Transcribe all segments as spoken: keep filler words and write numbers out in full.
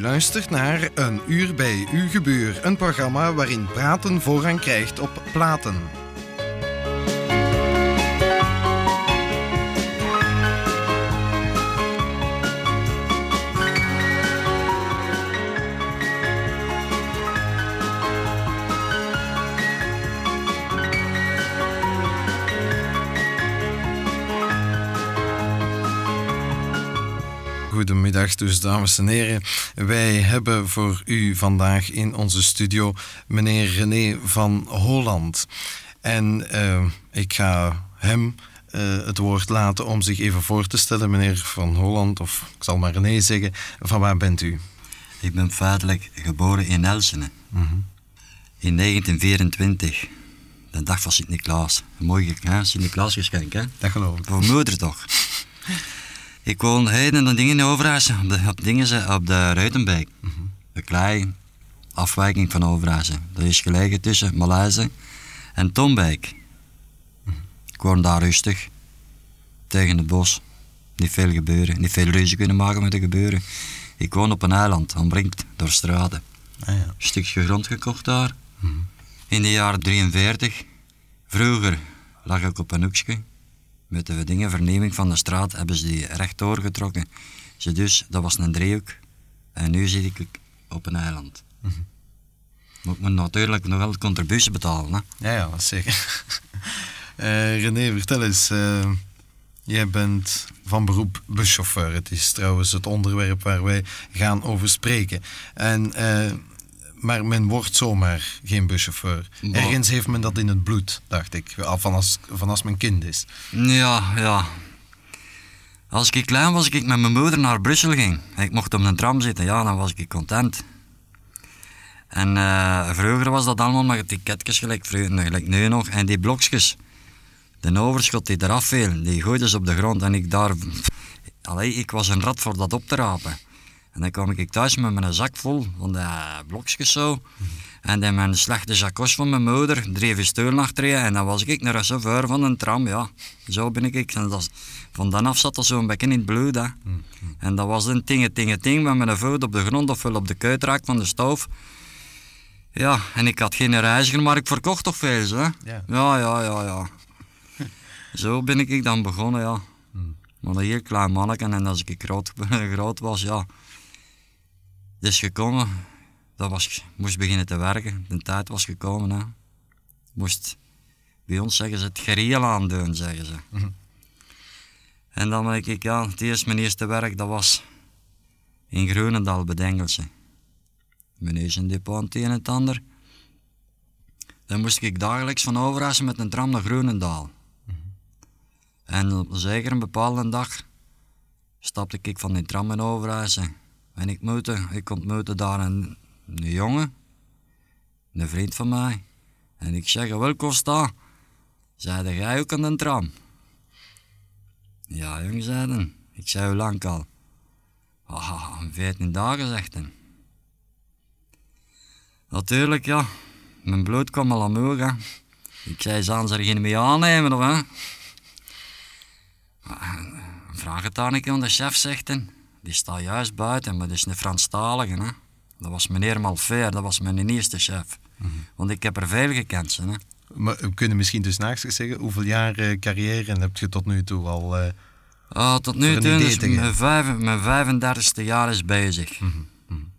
luistert naar Een Uur bij Uw Gebuur, een programma waarin praten voorrang krijgt op platen. Goedemiddag dus, dames en heren. Wij hebben voor u vandaag in onze studio meneer René van Holland. En uh, ik ga hem uh, het woord laten om zich even voor te stellen. Meneer van Holland, of ik zal maar René zeggen, van waar bent u? Ik ben feitelijk geboren in Elsene. Mm-hmm. In negentien vierentwintig, de dag van Sint-Niklaas. Een mooi Sint-Niklaasgeschenk, hè? Dat geloof ik. Voor moeder toch. Ik woon heden en dingen in Overijse, op de, op, dingen, op de Ruitenbeek. Mm-hmm. De klei afwijking van Overijse. Dat is gelegen tussen Maleise en Tombeek. Mm-hmm. Ik woon daar rustig, tegen het bos. Niet veel gebeuren, niet veel ruzie kunnen maken met de gebeuren. Ik woon op een eiland, omringd door straten. Ah, ja. Een stukje grond gekocht daar. Mm-hmm. In de jaren drieënveertig. Vroeger lag ik op een hoekje. Met de dingen, verneming van de straat, hebben ze die recht doorgetrokken. Ze dus, dat was een driehoek. En nu zit ik op een eiland. Mm-hmm. Maar ik moet natuurlijk nog wel contributie betalen. Hè? Ja, ja, dat zeker. uh, René, vertel eens. Uh, jij bent van beroep buschauffeur. Het is trouwens het onderwerp waar wij gaan over spreken. En... Uh, Maar men wordt zomaar geen buschauffeur. Bah. Ergens heeft men dat in het bloed, dacht ik. Van als, van als men kind is. Ja, ja. Als ik klein was, ik met mijn moeder naar Brussel ging. Ik mocht op een tram zitten, ja, dan was ik content. En uh, vroeger was dat allemaal met ticketjes, gelijk, gelijk nu nog. En die blokjes, de overschot die eraf viel, die gooiden ze op de grond. En ik daar... Allee, ik was een rat voor dat op te rapen. En dan kwam ik thuis met mijn zak vol van de blokjes zo. Mm-hmm. En dan mijn slechte zakos van mijn moeder, dreef stoel achterin. En dan was ik naar de chauffeur van een tram, ja. Zo ben ik. En dat, van dan af zat er zo'n beetje in het bloed, hè. Mm-hmm. En dat was een tinge, tinge, ting met mijn voet op de grond of wel op de kuitraak van de stoof. Ja, en ik had geen reiziger, maar ik verkocht toch veel, hè. Yeah. Ja, ja, ja, ja. Zo ben ik dan begonnen, ja. Mm. Maar een heel klein manneke en als ik groot, groot was, ja... Het is gekomen, dat was, moest beginnen te werken, de tijd was gekomen. Hè. Moest, bij ons zeggen ze het geriel aandoen, zeggen ze. Mm-hmm. En dan denk ik, ja, het eerste, mijn eerste werk, dat was in Groenendaal bij Dengelse. Mijn eerste depot het een en het ander. Dan moest ik dagelijks van Overijse met een tram naar Groenendaal. Mm-hmm. En op zeker een bepaalde dag stapte ik van die tram in Overijse. En ik, mootte, ik ontmoette daar een, een jongen, een vriend van mij. En ik zeg, wel Costa, zeide jij ook aan de tram? Ja, jong, zeiden. Ik zei, hoe lang al? Ah, veertien dagen, zegt hij. Natuurlijk, ja, mijn bloed kwam al omhoog, hè. Ik zei, zou ze er geen mee aannemen, of hè? Vraag het aan ik aan de chef, zegt hij. Die staat juist buiten, maar dat is een Franstalige. Hè? Dat was meneer Malfair, dat was mijn eerste chef. Mm-hmm. Want ik heb er veel gekend. Hè? Maar we kunnen misschien dus naast zeggen, hoeveel jaar uh, carrière heb je tot nu toe al? Uh, uh, tot nu toe is mijn, vijf, mijn vijfendertigste jaar is bezig. Mm-hmm. Mm-hmm.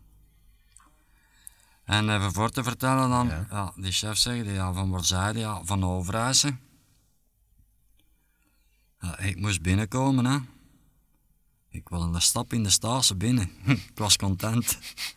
En even voor te vertellen dan, ja. Ja, die chef zegt, ja, van waar zei hij? Ja, van Overijse. Ja, ik moest binnenkomen, hè. Ik was een stap in de Stase binnen. Ik was content.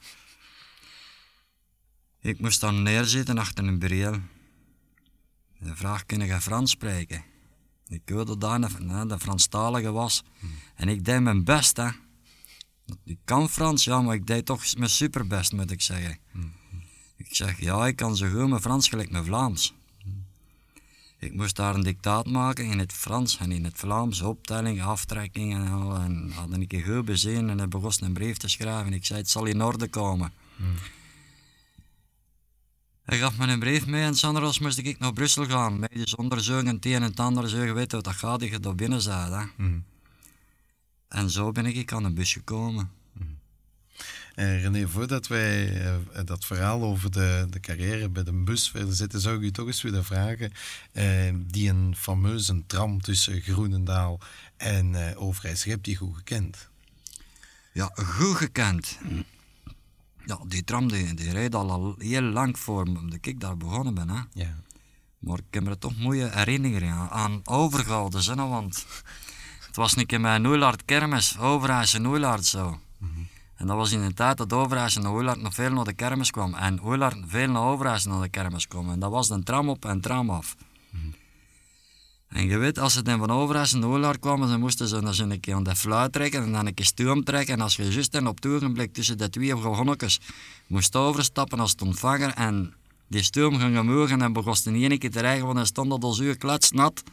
Ik moest dan neerzitten achter een bureau. De vraag, kun je Frans spreken? Ik hoorde daar dat de Franstalige was. Hmm. En ik deed mijn best, hè. Ik kan Frans, ja, maar ik deed toch mijn superbest, moet ik zeggen. Hmm. Ik zeg, ja, ik kan zo goed mijn Frans gelijk mijn Vlaams. Hmm. Ik moest daar een dictaat maken in het Frans en in het Vlaams, optelling, aftrekking en al. En had een keer goed bezien en hij begon een brief te schrijven. Ik zei, het zal in orde komen. Hmm. Hij gaf me een brief mee en zondags moest ik naar Brussel gaan. Medisch onderzoek en het een en het ander. Zo, je weet hoe dat gaat, dat je daar binnen bent. Hè. Hmm. En zo ben ik aan de bus gekomen. Hmm. Uh, René, voordat wij uh, dat verhaal over de, de carrière bij de bus verder zetten, zou ik u toch eens willen vragen. Uh, die een fameuze tram tussen Groenendaal en uh, Overijssel, je hebt die goed gekend? Ja, goed gekend. Ja, die tram die, die rijdt al, al heel lang voor dat ik daar begonnen ben. Hè. Ja. Maar ik heb er toch mooie herinneringen aan, aan overgehouden. Hè, want het was een keer met een Oelaard kermis, Overijssel en Oelaard zo. Mm-hmm. En dat was in de tijd dat Overijssel en Oelaard nog veel naar de kermis kwam. En Oelaard veel naar Overijssel naar de kermis kwam. En dat was een tram op en tram af. Mm-hmm. En je weet, als ze dan van Overijssel naar Oelaard kwamen, dan moesten ze dan een keer aan de fluit trekken en dan een keer stoom trekken. En als je juist dan op het ogenblik tussen de twee gehonnetjes moest overstappen als het ontvanger en die stoom ging omhoog en dan begon hij één keer te rijden, want dan stond dat al zo kletsnat.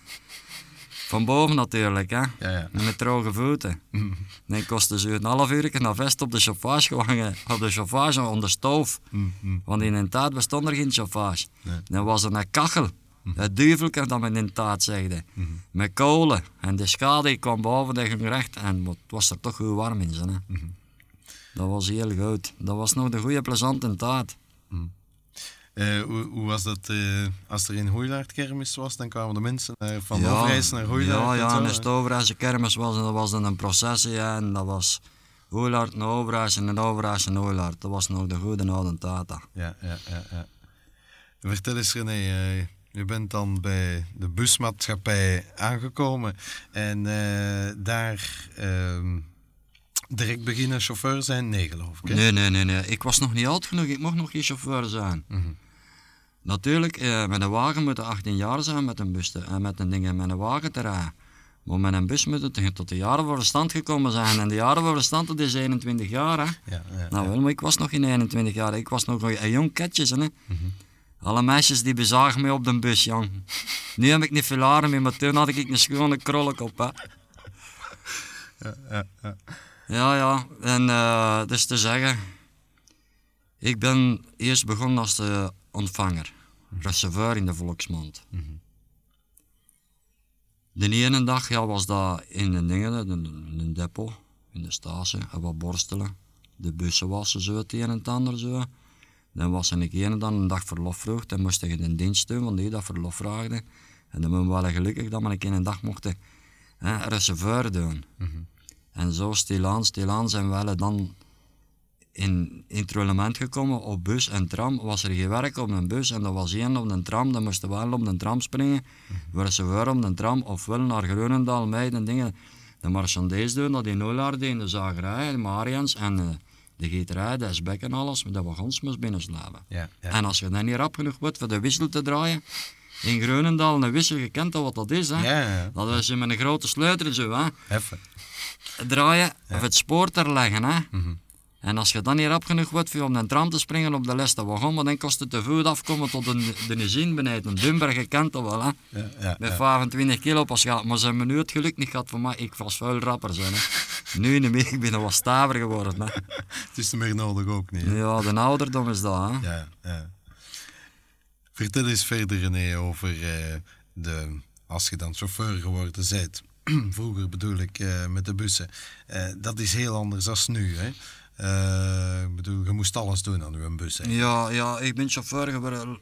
Van boven natuurlijk, hè. Ja, ja. Met droge voeten. Mm. Dan kostte ze een half uur naar vest op de chauffage gehangen, op de chauffage onder stoof. Mm-hmm. Want in een tijd bestond er geen chauffage. Nee. Dan was er een kachel. Mm-hmm. Het duivelke dat men in de tijd zegde. Mm-hmm. Met kolen. En de schade kwam boven, dat ging recht. En het was er toch goed warm in. Hè. Mm-hmm. Dat was heel goed. Dat was nog de goede, plezante tijd. Mm. Uh, hoe, hoe was dat, uh, als er in Hooilaard kermis was, dan kwamen de mensen uh, van ja, Overijssel naar Hooilaard? Ja, ja, en als de Overijssel kermis was, en dat was dan een processie, ja, en dat was Hooilaard naar Overijssel en Overijssel naar Hooilaard. Dat was nog de goede oude tijd. Ja, ja, ja, ja. Vertel eens René, uh, je bent dan bij de busmaatschappij aangekomen en uh, daar... Uh, direct beginnen chauffeur zijn? Nee, geloof ik. Hè? Nee, nee, nee, nee. Ik was nog niet oud genoeg. Ik mocht nog geen chauffeur zijn. Mm-hmm. Natuurlijk, eh, met een wagen moet je achttien jaar zijn met een bus te, en met een ding met een wagen te rijden. Maar met een bus moet je tot de jaren voor de stand gekomen zijn. En de jaren voor de stand, dat is eenentwintig jaar. Hè? Ja, ja, nou wel, maar ik was nog geen eenentwintig jaar. Ik was nog een jong ketje. Hè? Mm-hmm. Alle meisjes die bezagen mij op de bus, jong. Nu heb ik niet veel haren meer, maar toen had ik een schone krolk op. Hè? Ja, ja, ja. Ja, ja, en uh, dus te zeggen, ik ben eerst begonnen als de ontvanger, mm-hmm. reserveur in de volksmond. Mm-hmm. De ene dag ja, was dat in de dingen, in de depot, in de stage, en wat borstelen, de bussen wassen zo het een en het ander zo. Dan was ik ene dan een dag verlof vroeg, dan moest ik in dienst doen, want die dat verlof vraagde. En dan ben ik wel gelukkig dat ik een dag mocht hè, reserveur doen. Mm-hmm. En zo stilaan, stilaan zijn we dan in, in het roulement gekomen op bus en tram. Was er geen werk op een bus en dat was één op de tram. Dan moesten we wel op de tram springen. Mm-hmm. We ze weer op de tram ofwel naar Groenendaal, Meiden en dingen. De marchandise doen, dat in Oelaard in de zagerij, de Marians en uh, de gieterij, de Esbek en alles. De wagons moest binnenslapen. Ja, ja. En als je dan niet rap genoeg wordt voor de wissel te draaien. In Groenendaal een wissel, je kent al wat dat is. Hè? Ja, ja. Dat is met een grote sleutel zo. Hè? Even. Draaien ja. of het spoor ter leggen. Hè? Mm-hmm. En als je dan niet rap genoeg wordt om de tram te springen op de leste wagon, maar dan kost het te voet afkomen tot de, de zin beneden. Dumberg, je kent dat wel. Hè? Ja, ja, met ja. vijfentwintig kilo pas gaat. Maar ze hebben nu het geluk niet gehad voor mij. Ik was veel rapper. Zijn, hè? Nu niet meer. Ik ben al wat staver geworden. Hè? Het is niet meer nodig ook niet. Hè? Ja, de ouderdom is dat. Hè? Ja, ja. Vertel eens verder René over uh, de, als je dan chauffeur geworden bent. Vroeger bedoel ik uh, met de bussen. Uh, dat is heel anders dan nu. Hè? Uh, ik bedoel, je moest alles doen aan uw bus. Hè? Ja, ja, ik ben chauffeur geworden.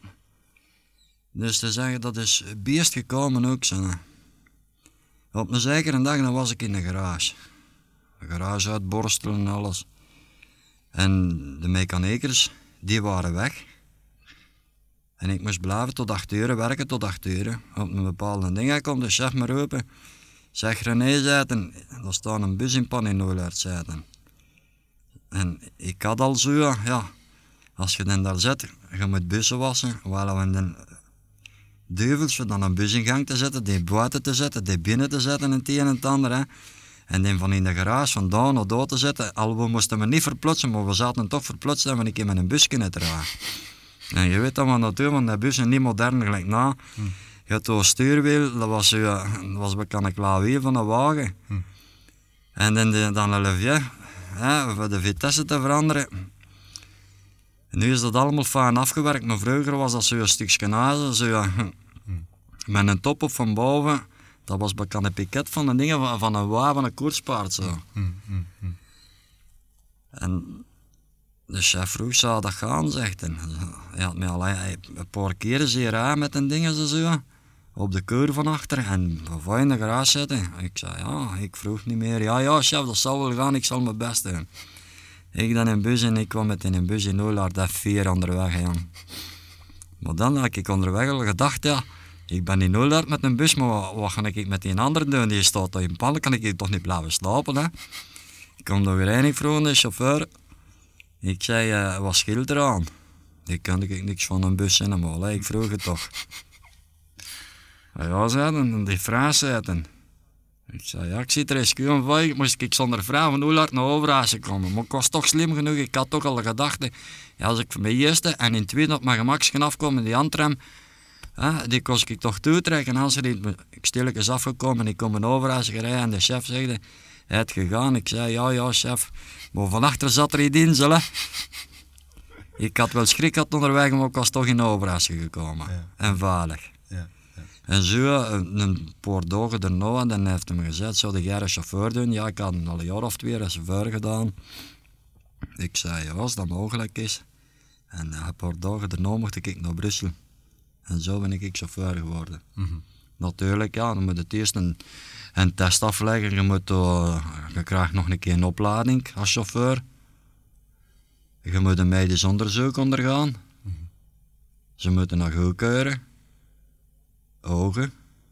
Dus te zeggen, dat is beest gekomen ook. Zo. Op een zekere dag dan was ik in de garage. De garage uitborstelen en alles. En de mechanikers, die waren weg. En ik moest blijven tot acht uur, werken tot acht uur. Op een bepaalde ding komt de chef me roepen. Zeg René, zeiden, er staat een bus in pan in Oelaard, zeiden. En ik had al zo, ja, als je dan daar zit, je moet bussen wassen. Waar we dan duivels voor dan een bus in gang te zetten, die buiten te zetten, die binnen te zetten en het een en het ander. Hè. En dan van in de garage van daar naar daar te zetten. Al we moesten me niet verplotsen, maar we zaten toch verplotst en we een keer met een bus kunnen dragen. En je weet dat we natuurlijk, want die bussen niet modern gelijk na. Hm. Je had een stuurwiel, dat was, uh, dat was bekend een klaarwiel van een wagen. Hm. En dan, de, dan een levier, hè, voor de vitesse te veranderen. En nu is dat allemaal fijn afgewerkt, maar vroeger was dat zo'n stukje ijzer, zo, hm. met een top op van boven. Dat was bekend een piket van de dingen van, van een wagen, van een koerspaard. Zo. Hm. Hm. Hm. En de chef vroeg, zou dat gaan, zegt hij. Hij had mij al een paar keren zeer aan met een ding zo, op de keur van achter en wat in de garage zetten. Ik zei ja, ik vroeg niet meer. Ja, ja chef, dat zal wel gaan, ik zal mijn best doen. Ik dan in een bus en ik kwam met in een bus in Olaard F vier onderweg, ja. Maar dan had ik onderweg al gedacht, ja, ik ben in Olaard met een bus, maar wat, wat ga ik met die andere doen? Die staat daar in pan, kan ik toch niet blijven slapen, hè? Ik kom er weer heen, ik vroeg de chauffeur. Ik zei, uh, wat scheelt er aan? Ik kende ik niks van een bus in hem, ik vroeg het toch. Ja, zeiden, en die vraag zeiden. Ik zei, ja, ik zit er eens van, ik moest ik zonder vraag van Olaard naar Overijssel komen. Maar ik was toch slim genoeg, ik had toch al de gedachte, ja, als ik van mijn eerste en in tweede op mijn gemakje afkom in die handrem, ja, die kost ik toch toetrekken. En als er niet, ik stilletjes afgekomen en ik kom in Overijssel gereden en de chef zegde, hij het gegaan. Ik zei, ja, ja, chef, maar van achter zat er iets in, zullen. Ik had wel schrik gehad onderweg, maar ik was toch in Overijssel gekomen. Ja. En veilig. Ja. En zo, een paar dagen daarna, dan heeft hij me gezegd, zou jij een chauffeur doen? Ja, ik had al een jaar of twee een chauffeur gedaan. Ik zei, ja, als dat mogelijk is. En een paar dagen daarna mocht ik naar Brussel. En zo ben ik chauffeur geworden. Mm-hmm. Natuurlijk, ja, dan moet je het eerst een, een test afleggen. Je, moet, uh, je krijgt nog een keer een opleiding als chauffeur. Je moet een medisch onderzoek ondergaan. Mm-hmm. Ze moeten nog goedkeuren. Ogen.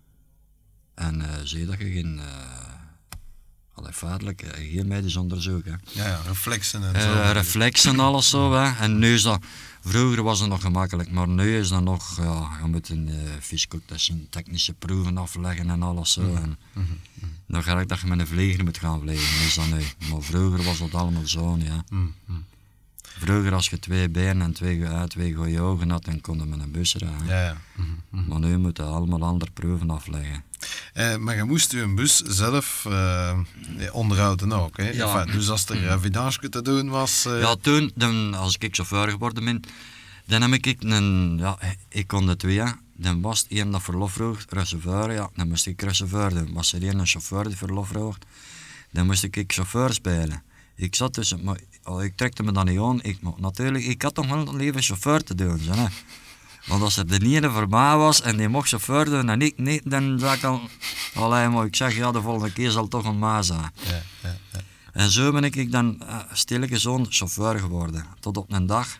En uh, zie dat je geen, uh, allee, feitelijk, uh, geen medisch onderzoek hebt. Ja, ja, reflexen en zo. Uh, reflexen en alles zo. Hè. En nu is dat, vroeger was het nog gemakkelijk, maar nu is dat nog, ja, je moet een uh, fysico-technische technische proeven afleggen en alles zo. Mm-hmm. En mm-hmm. dan ga ik dat je met een vlieger moet gaan vliegen, is dat nu. Maar vroeger was dat allemaal zo, ja. Mm-hmm. Vroeger als je twee benen en twee, uh, twee goeie ogen had, dan kon je met een bus rijden. Ja, ja. Mm-hmm. Maar nu moet je allemaal andere proeven afleggen. Uh, maar je moest je een bus zelf uh, onderhouden ook, hè? Ja. Enfin, dus als er uh, vidage te doen was... Uh... Ja, toen, dan, als ik chauffeur geworden ben, dan heb ik een... Ja, ik kon de twee, dan was het één dat verlof vroeg, chauffeur, ja, dan moest ik chauffeur doen. Was er één een chauffeur die verlof vroeg, dan moest ik chauffeur spelen. Ik zat tussen, maar oh, ik trekte me dan niet aan. Ik, natuurlijk, ik had toch wel liever chauffeur te doen. Zo, hè. Want als er de ene voor mij was en die mocht chauffeur doen en ik niet, dan zei ik al, allee, maar ik zeg ja, de volgende keer zal het toch een mij zijn. Ja, ja, ja. En zo ben ik dan uh, stilletjes zo'n chauffeur geworden. Tot op een dag,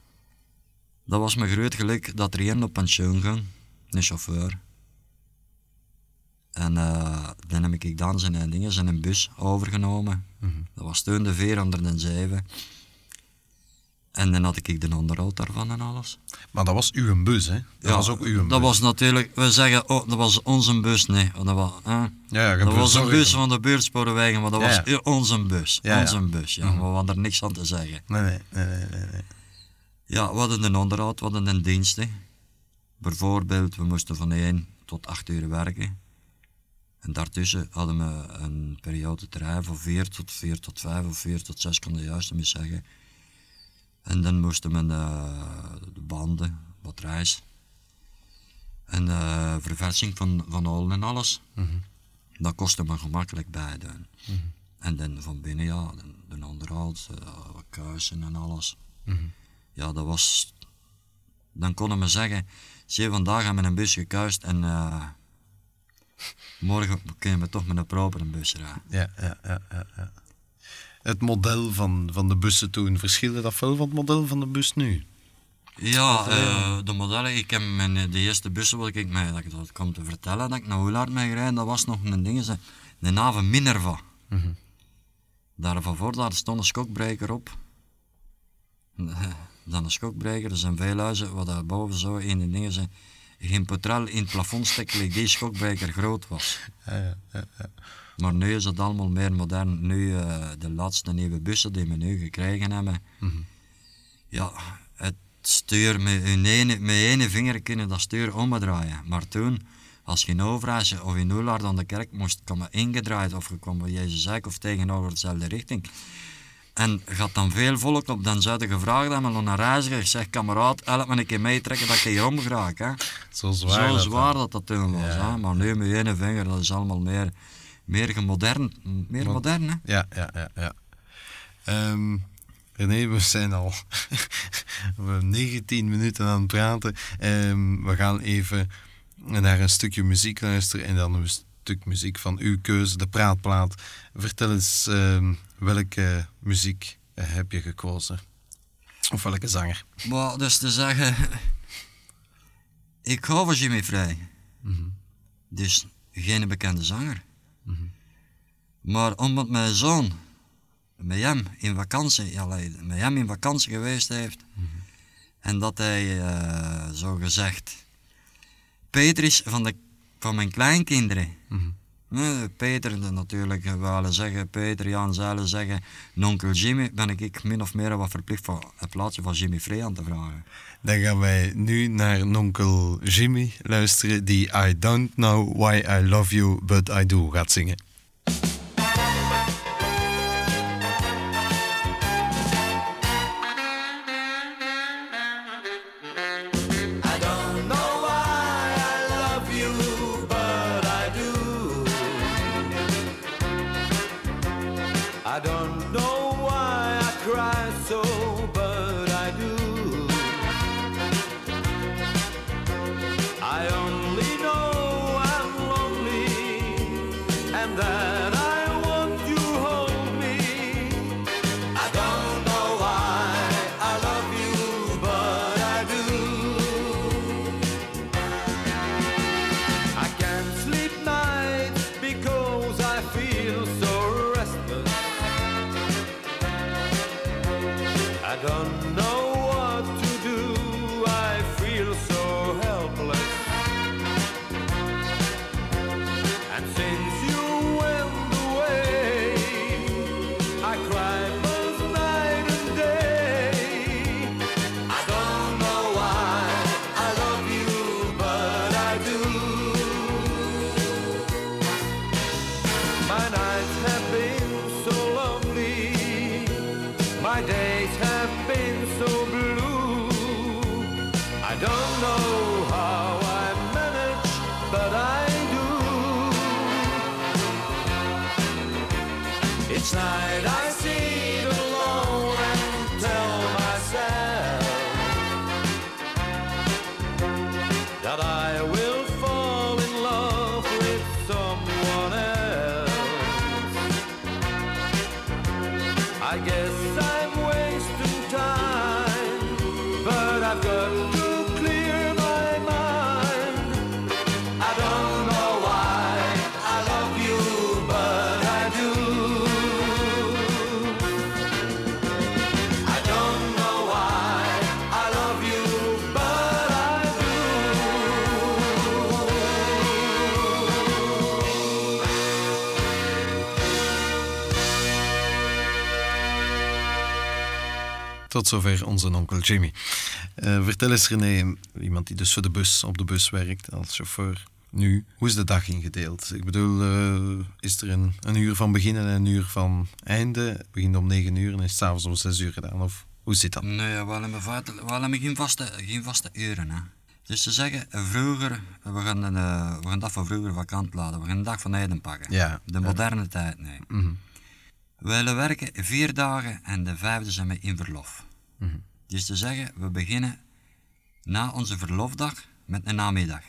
dat was mijn groot geluk dat er een op pensioen ging, een chauffeur. En uh, dan heb ik dan zijn dingen, zijn bus overgenomen. Mm-hmm. Dat was toen de vierhonderdzeven. En dan had ik de onderhoud daarvan en alles. Maar dat was uw bus, hè? Dat ja, was ook uw bus. Dat was natuurlijk, we zeggen, oh, dat was onze bus, nee. Dat was, eh, ja, ja, dat was een bus van de buurtspoorwegen, maar dat ja, ja. was onze bus. Ja, onze ja. bus, ja. Mm-hmm. We hadden er niks aan te zeggen. Nee, nee, nee, nee, nee. Ja, we hadden een onderhoud, we hadden een diensten. Bijvoorbeeld, we moesten van één tot acht uur werken. En daartussen hadden we een periode te rijden van vier tot vier tot vijf of vier tot zes, kan je juist niet zeggen. En dan moesten we uh, de banden, batterijs en uh, verversing van, van olie en alles. Mm-hmm. Dat kostte me gemakkelijk bij doen. Mm-hmm. En dan van binnen, ja, de, de onderhoud, uh, kuisen en alles. Mm-hmm. Ja, dat was... Dan konden we zeggen, zie vandaag hebben we een bus gekuist en... Uh, morgen kunnen we toch met een proper een bus rijden. Ja, ja, ja, ja, ja. Het model van, van de bussen toen, verschilde dat veel van het model van de bus nu? Ja, uh, de modellen, ik heb mijn, de eerste bussen wat ik mij, dat ik dat kom te vertellen, dat ik naar Oelaard mee gereden, dat was nog een ding, de Nave Minerva. Mm-hmm. Daarvan voor, daar stond een schokbreker op. Dan een schokbreker, er zijn veel huizen, wat daar boven zo in de dingen zijn. Geen petrol in het plafond steken, die schokbreker groot was. Ja, ja, ja, ja. Maar nu is het allemaal meer modern. Nu, uh, de laatste nieuwe bussen die we nu gekregen hebben. Mm-hmm. Ja, het stuur met een ene, met ene vinger kunnen dat stuur omdraaien. Maar toen, als je in Overijssel of in Oelaard aan de kerk moest, kwam je ingedraaid of je kwam bij Jezus Eik of tegenover dezelfde richting. En gaat dan veel volk op, dan zou je gevraagd hebben aan een reiziger, ik zeg kameraad, help me een keer meetrekken dat ik hier om geraak. Hè. Zo zwaar, Zo dat, zwaar dat dat toen was, ja. Hè. Maar nu met één vinger, dat is allemaal meer, meer modern, meer modern, hè. Ja, ja, ja. ja. Um, René, we zijn al negentien minuten aan het praten. Um, we gaan even naar een stukje muziek luisteren en dan een stuk muziek van uw keuze, de praatplaat. Vertel eens, um, welke muziek heb je gekozen? Of welke zanger? Maar dus te zeggen, ik hou van Jimmy Frey. Mm-hmm. Dus geen bekende zanger. Mm-hmm. Maar omdat mijn zoon met hem in vakantie, ja, met hem in vakantie geweest heeft, mm-hmm. en dat hij uh, zo gezegd Peter is van, de, van mijn kleinkinderen. Mm-hmm. Uh, Peter, natuurlijk, we willen zeggen, Peter, Jan, zullen zeggen, onkel Jimmy, ben ik, ik min of meer wat verplicht voor het plaatsje van Jimmy Frey aan te vragen. Dan gaan wij nu naar onkel Jimmy luisteren, die I Don't Know Why I Love You, But I Do gaat zingen. Tot zover onze onkel Jimmy. Uh, vertel eens René, iemand die dus voor de bus, op de bus werkt als chauffeur. Nu, hoe is de dag ingedeeld? Ik bedoel, uh, is er een, een uur van begin en een uur van einde? Het begint om negen uur en is s'avonds om zes uur gedaan? Of hoe zit dat? Nee, we hebben, we hebben geen, vaste, geen vaste uren. Hè. Dus te zeggen, vroeger, we gaan, uh, we gaan dat van vroeger vakant laten. We gaan een dag van heden pakken. Ja, de moderne ja. tijd, nee. Mm-hmm. We willen werken vier dagen en de vijfde zijn we in verlof. Mm-hmm. Dus te zeggen, we beginnen na onze verlofdag met een namiddag.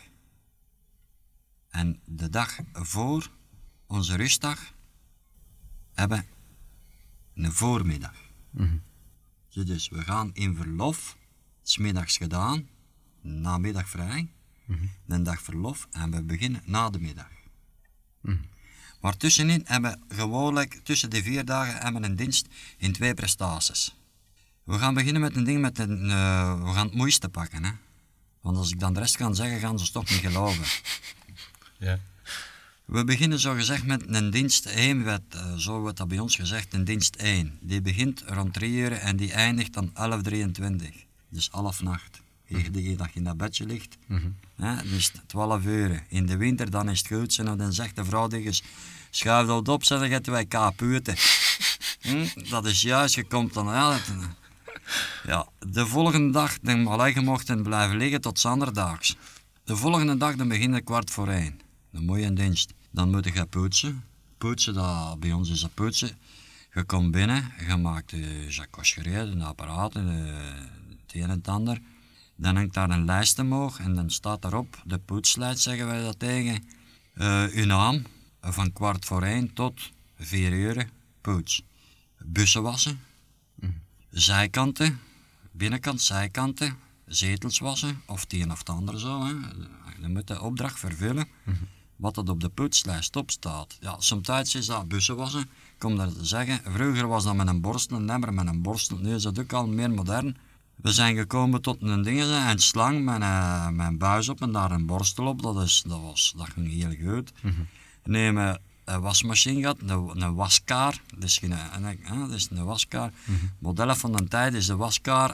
En de dag voor onze rustdag hebben we een voormiddag. Mm-hmm. Dus we gaan in verlof, 's middags gedaan, namiddag vrij, mm-hmm. een dag verlof en we beginnen na de middag. Mm-hmm. Maar tussenin hebben we gewoonlijk, tussen de vier dagen, hebben we een dienst in twee prestaties. We gaan beginnen met een ding met een, uh, we gaan het mooiste pakken, hè. Want als ik dan de rest kan zeggen, gaan ze toch niet geloven. Ja. We beginnen zo gezegd met een dienst één, werd, uh, zo wordt dat bij ons gezegd, een dienst één. Die begint rond drie uur en die eindigt dan elf drieëntwintig. Dus half nacht. Mm-hmm. Die dat je in dat bedje ligt. Mm-hmm. Hè, dus twaalf uur. In de winter dan is het goed. En dan zegt de vrouw tegen je, schuif dat op, dan gaan wij kapuiten. hm? Dat is juist, je komt dan... Ja, dat, ja, de volgende dag, dan mag je mochten blijven liggen tot zanderdaags. De volgende dag, dan begint het kwart voor één. Een mooie dienst. Dan moet je poetsen. Poetsen, dat, bij ons is dat poetsen. Je komt binnen, je maakt de jacoscherieën, de apparaten, de, het een en het ander. Dan hangt daar een lijst omhoog en dan staat daarop, de poetslijst zeggen wij dat tegen, uh, uw naam, van kwart voor één tot vier uur, poets. Bussen wassen, mm. zijkanten, binnenkant, zijkanten, zetels wassen, of het een of het ander zo. Hè. Je moet de opdracht vervullen, mm-hmm. wat er op de poetslijst op staat. Ja, soms is dat bussen wassen, ik kom dat te zeggen. Vroeger was dat met een borstel, een emmer met een borstel, nu is dat ook al meer modern. We zijn gekomen tot een ding, een slang met een, met een buis op en daar een borstel op, dat, is, dat, was, dat ging heel goed. Mm-hmm. Neem een wasmachine gehad, een, een waskaar, dat is, geen, een, dat is een waskaar. Mm-hmm. Modellen van de tijd is de waskaar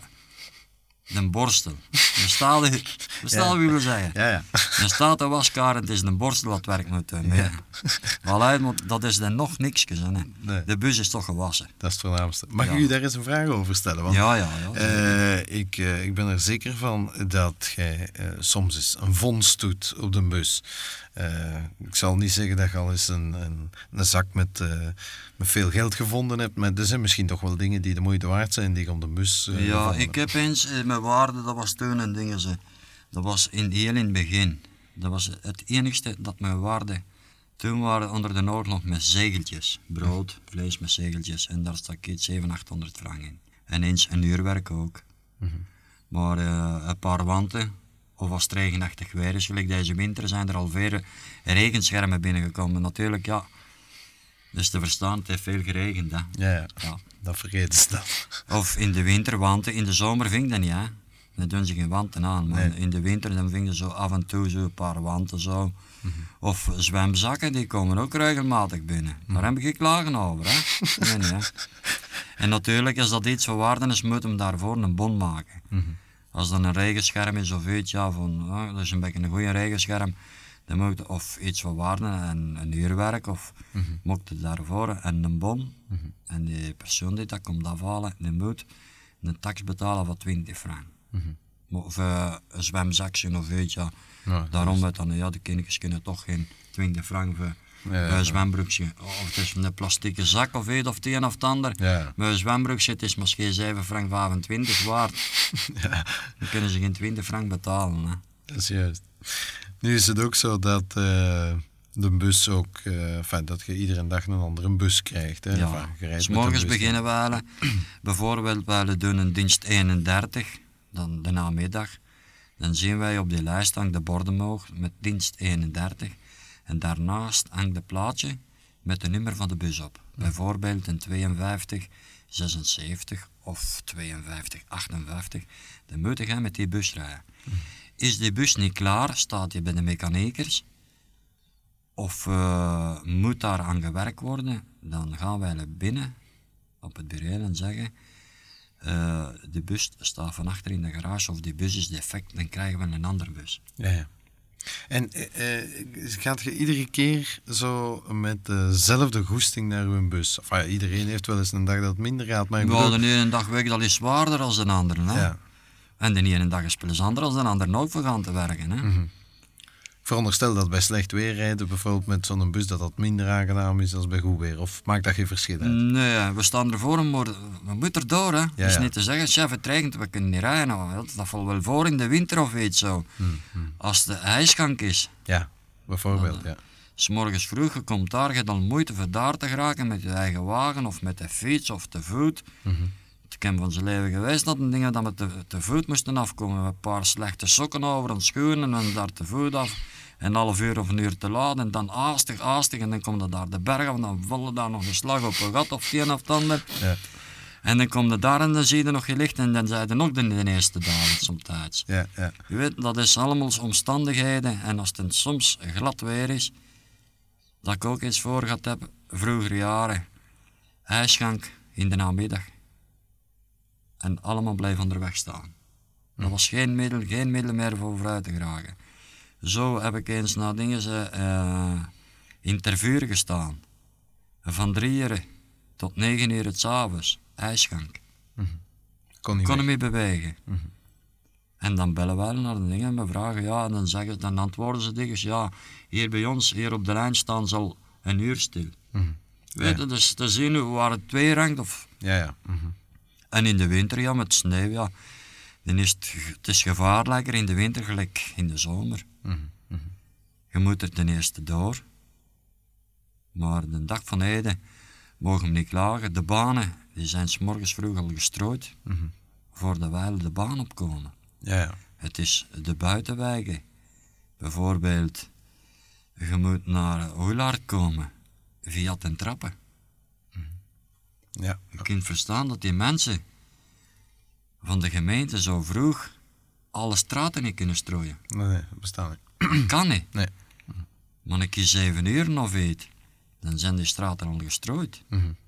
een borstel. Verstaan je wat ik wil zeggen? Ja, ja. Er staat een waskaar en het is een borstel dat werkt moet doen. Ja. Maar dat is dan nog niks. Hè. Nee. De bus is toch gewassen. Dat is het voornaamste. Mag ja. ik u daar eens een vraag over stellen? Want, ja, ja. ja uh, ik, uh, ik ben er zeker van dat jij uh, soms eens een vondst doet op de bus. Uh, ik zal niet zeggen dat je al eens een, een, een zak met, uh, met veel geld gevonden hebt, maar er zijn misschien toch wel dingen die de moeite waard zijn die je op de bus uh, Ja, ik heb eens, uh, mijn waarde, dat was toen een ding, ze, dat was in, heel in het begin. Dat was het enigste dat mijn waarde, toen waren onder de oorlog met zegeltjes, brood, vlees met zegeltjes, en daar stak iets zevenhonderd, achthonderd frank in. En eens een uurwerk ook. Mm-hmm. Maar uh, een paar wanten, of als het regenachtig weer is, gelijk deze winter zijn er al veel regenschermen binnengekomen. Natuurlijk, ja, dus te verstaan, het heeft veel geregend. Hè. Ja, ja, ja, dat vergeten ze dan. Of in de winter wanten, in de zomer ving dat niet, hè. Dan doen ze geen wanten aan, maar nee. In de winter dan vingen ze zo af en toe zo een paar wanten zo. Mm-hmm. Of zwemzakken, die komen ook regelmatig binnen. Mm-hmm. Daar heb ik geen klagen over, hè. Nee, nee, hè. En natuurlijk, als dat iets van waarde is, moet hem daarvoor een bon maken. Mm-hmm. Als dan een regenscherm is of iets, ja, van, ja, dat is een beetje een goede regenscherm, dan moet je of iets van waarde, een, een uurwerk, of mm-hmm. moet je daarvoor en een bon. Mm-hmm. En die persoon die dat komt afhalen, die moet een tax betalen van twintig frank. Mm-hmm. Of uh, een zwemzakje of iets, ja. Ja, daarom weet dan, ja, de kindjes kunnen toch geen twintig frank voor ja, ja, een zwembroekje. Of het is een plastieke zak of iets of het een of het ander. Ja. Maar een zwembroekje het is misschien zeven frank vijfentwintig waard. Ja. Dan kunnen ze geen twintig frank betalen. Hè. Dat is juist. Nu is het ook zo dat uh, de bus ook, uh, enfin, dat je iedere dag een andere bus krijgt. Hè? Ja. Enfin, 's morgens beginnen we bijvoorbeeld we doen een dienst eenendertig, dan de namiddag. Dan zien wij op die lijst hangt de borden omhoog met dienst eenendertig. En daarnaast hangt de plaatje met de nummer van de bus op. Mm. Bijvoorbeeld een tweeënvijftig zesenzeventig of tweeënvijftig achtenvijftig. Dan moet je gaan met die bus rijden. Mm. Is die bus niet klaar, staat je bij de mechaniekers, of uh, moet daar aan gewerkt worden, dan gaan wij naar binnen op het bureau en zeggen, uh, de bus staat van achter in de garage of die bus is defect, dan krijgen we een andere bus. Ja, ja. En uh, gaat je iedere keer zo met dezelfde goesting naar uw bus? Of, ja, iedereen heeft wel eens een dag dat het minder gaat, maar ik bedoel... Ja, de ene dag weg dat is zwaarder dan de andere. Hè? Ja. En de ene dag is plezanter dan de andere ook voor gaan te werken. Hè? Mm-hmm. Ik veronderstel dat bij slecht weer rijden, bijvoorbeeld met zo'n bus, dat dat minder aangenaam is dan bij goed weer. Of maakt dat geen verschil uit? Nee, we staan ervoor, maar we moeten erdoor. Hè. Ja, het is ja. niet te zeggen, chef, het regent, we kunnen niet rijden. Nou, dat valt wel voor in de winter of iets zo. Mm-hmm. Als de ijsgang is. Ja, bijvoorbeeld, dan, ja. 's morgens vroeg, je komt daar, je hebt dan moeite voor daar te geraken met je eigen wagen of met de fiets of te voet. Mm-hmm. Ik heb van zijn leven geweest dat een dingen dat we te, te voet moesten afkomen. Met een paar slechte sokken over en schoenen en daar te voet af. En een half uur of een uur te laat en dan haastig, haastig. En dan komt er daar de berg af en dan vallen daar nog een slag op een gat of het een of het ander. Ja. En dan komt er daar en dan zie je nog je licht en dan zijn er nog de, de eerste dagen somtijds. Ja, ja. Je weet, dat is allemaal omstandigheden. En als het soms glad weer is, dat ik ook eens voor gehad heb, vroegere jaren, ijsschank in de namiddag. En allemaal blijven onderweg staan. Er was geen middel, geen middel meer voor vooruit te geraken. Zo heb ik eens na dingen uh, in Tervuur gestaan. Van drie uur tot negen uur het 's avonds, ijsschank. Mm-hmm. Kon niet, Kon niet meer bewegen. Mm-hmm. En dan bellen wij naar de dingen en we vragen, ja, en dan, zeggen, dan antwoorden ze dingen, ja, hier bij ons, hier op de lijn staan ze al een uur stil. Mm-hmm. Weet je, dus te zien hoe waar het twee rangt. Of... Ja, ja. Mm-hmm. En in de winter, ja, met sneeuw, ja. Dan is het, het is gevaarlijker in de winter gelijk in de zomer. Mm-hmm. Mm-hmm. Je moet er ten eerste door. Maar de dag van heden mogen we niet klagen. De banen die zijn 's morgens vroeg al gestrooid. Mm-hmm. Voor de wijle de baan opkomen. Ja, ja. Het is de buitenwijken. Bijvoorbeeld, je moet naar Oelaard komen via ten trappen. Ja. Je kunt verstaan dat die mensen van de gemeente zo vroeg alle straten niet kunnen strooien. Nee, nee, dat bestaat niet. Kan niet. Nee. Maar een keer zeven uur of weet, dan zijn die straten al gestrooid. Mm-hmm.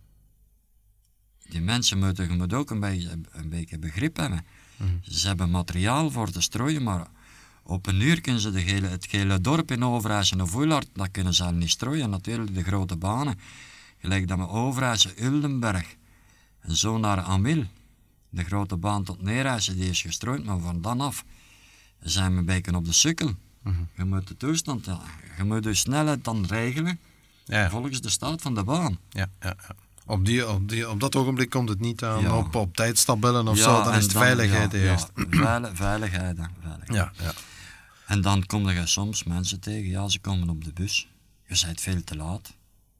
Die mensen moeten, je moet ook een beetje, een beetje begrip hebben. Mm-hmm. Ze hebben materiaal voor te strooien, maar op een uur kunnen ze de gele, het gele dorp in Overijssel of Oelaard, dat kunnen ze al niet strooien. Natuurlijk de grote banen, gelijk dat met Overijssel, Uldenberg en zo naar Amil. De grote baan tot Neerijssel, die is gestrooid, maar van dan af zijn we een beetje op de sukkel. Mm-hmm. Je moet de toestand, ja, je moet de snelheid dan regelen Ja, ja. volgens de staat van de baan. Ja, ja, ja. Op, die, op, die, op dat ogenblik komt het niet aan Ja. op, op tijdstapbellen of Ja, zo, dan en is de veiligheid ja, eerst. Ja, veile- veiligheid, hè, veiligheid. Ja, ja. En dan kom je soms mensen tegen, ja, ze komen op de bus. Je bent veel te laat.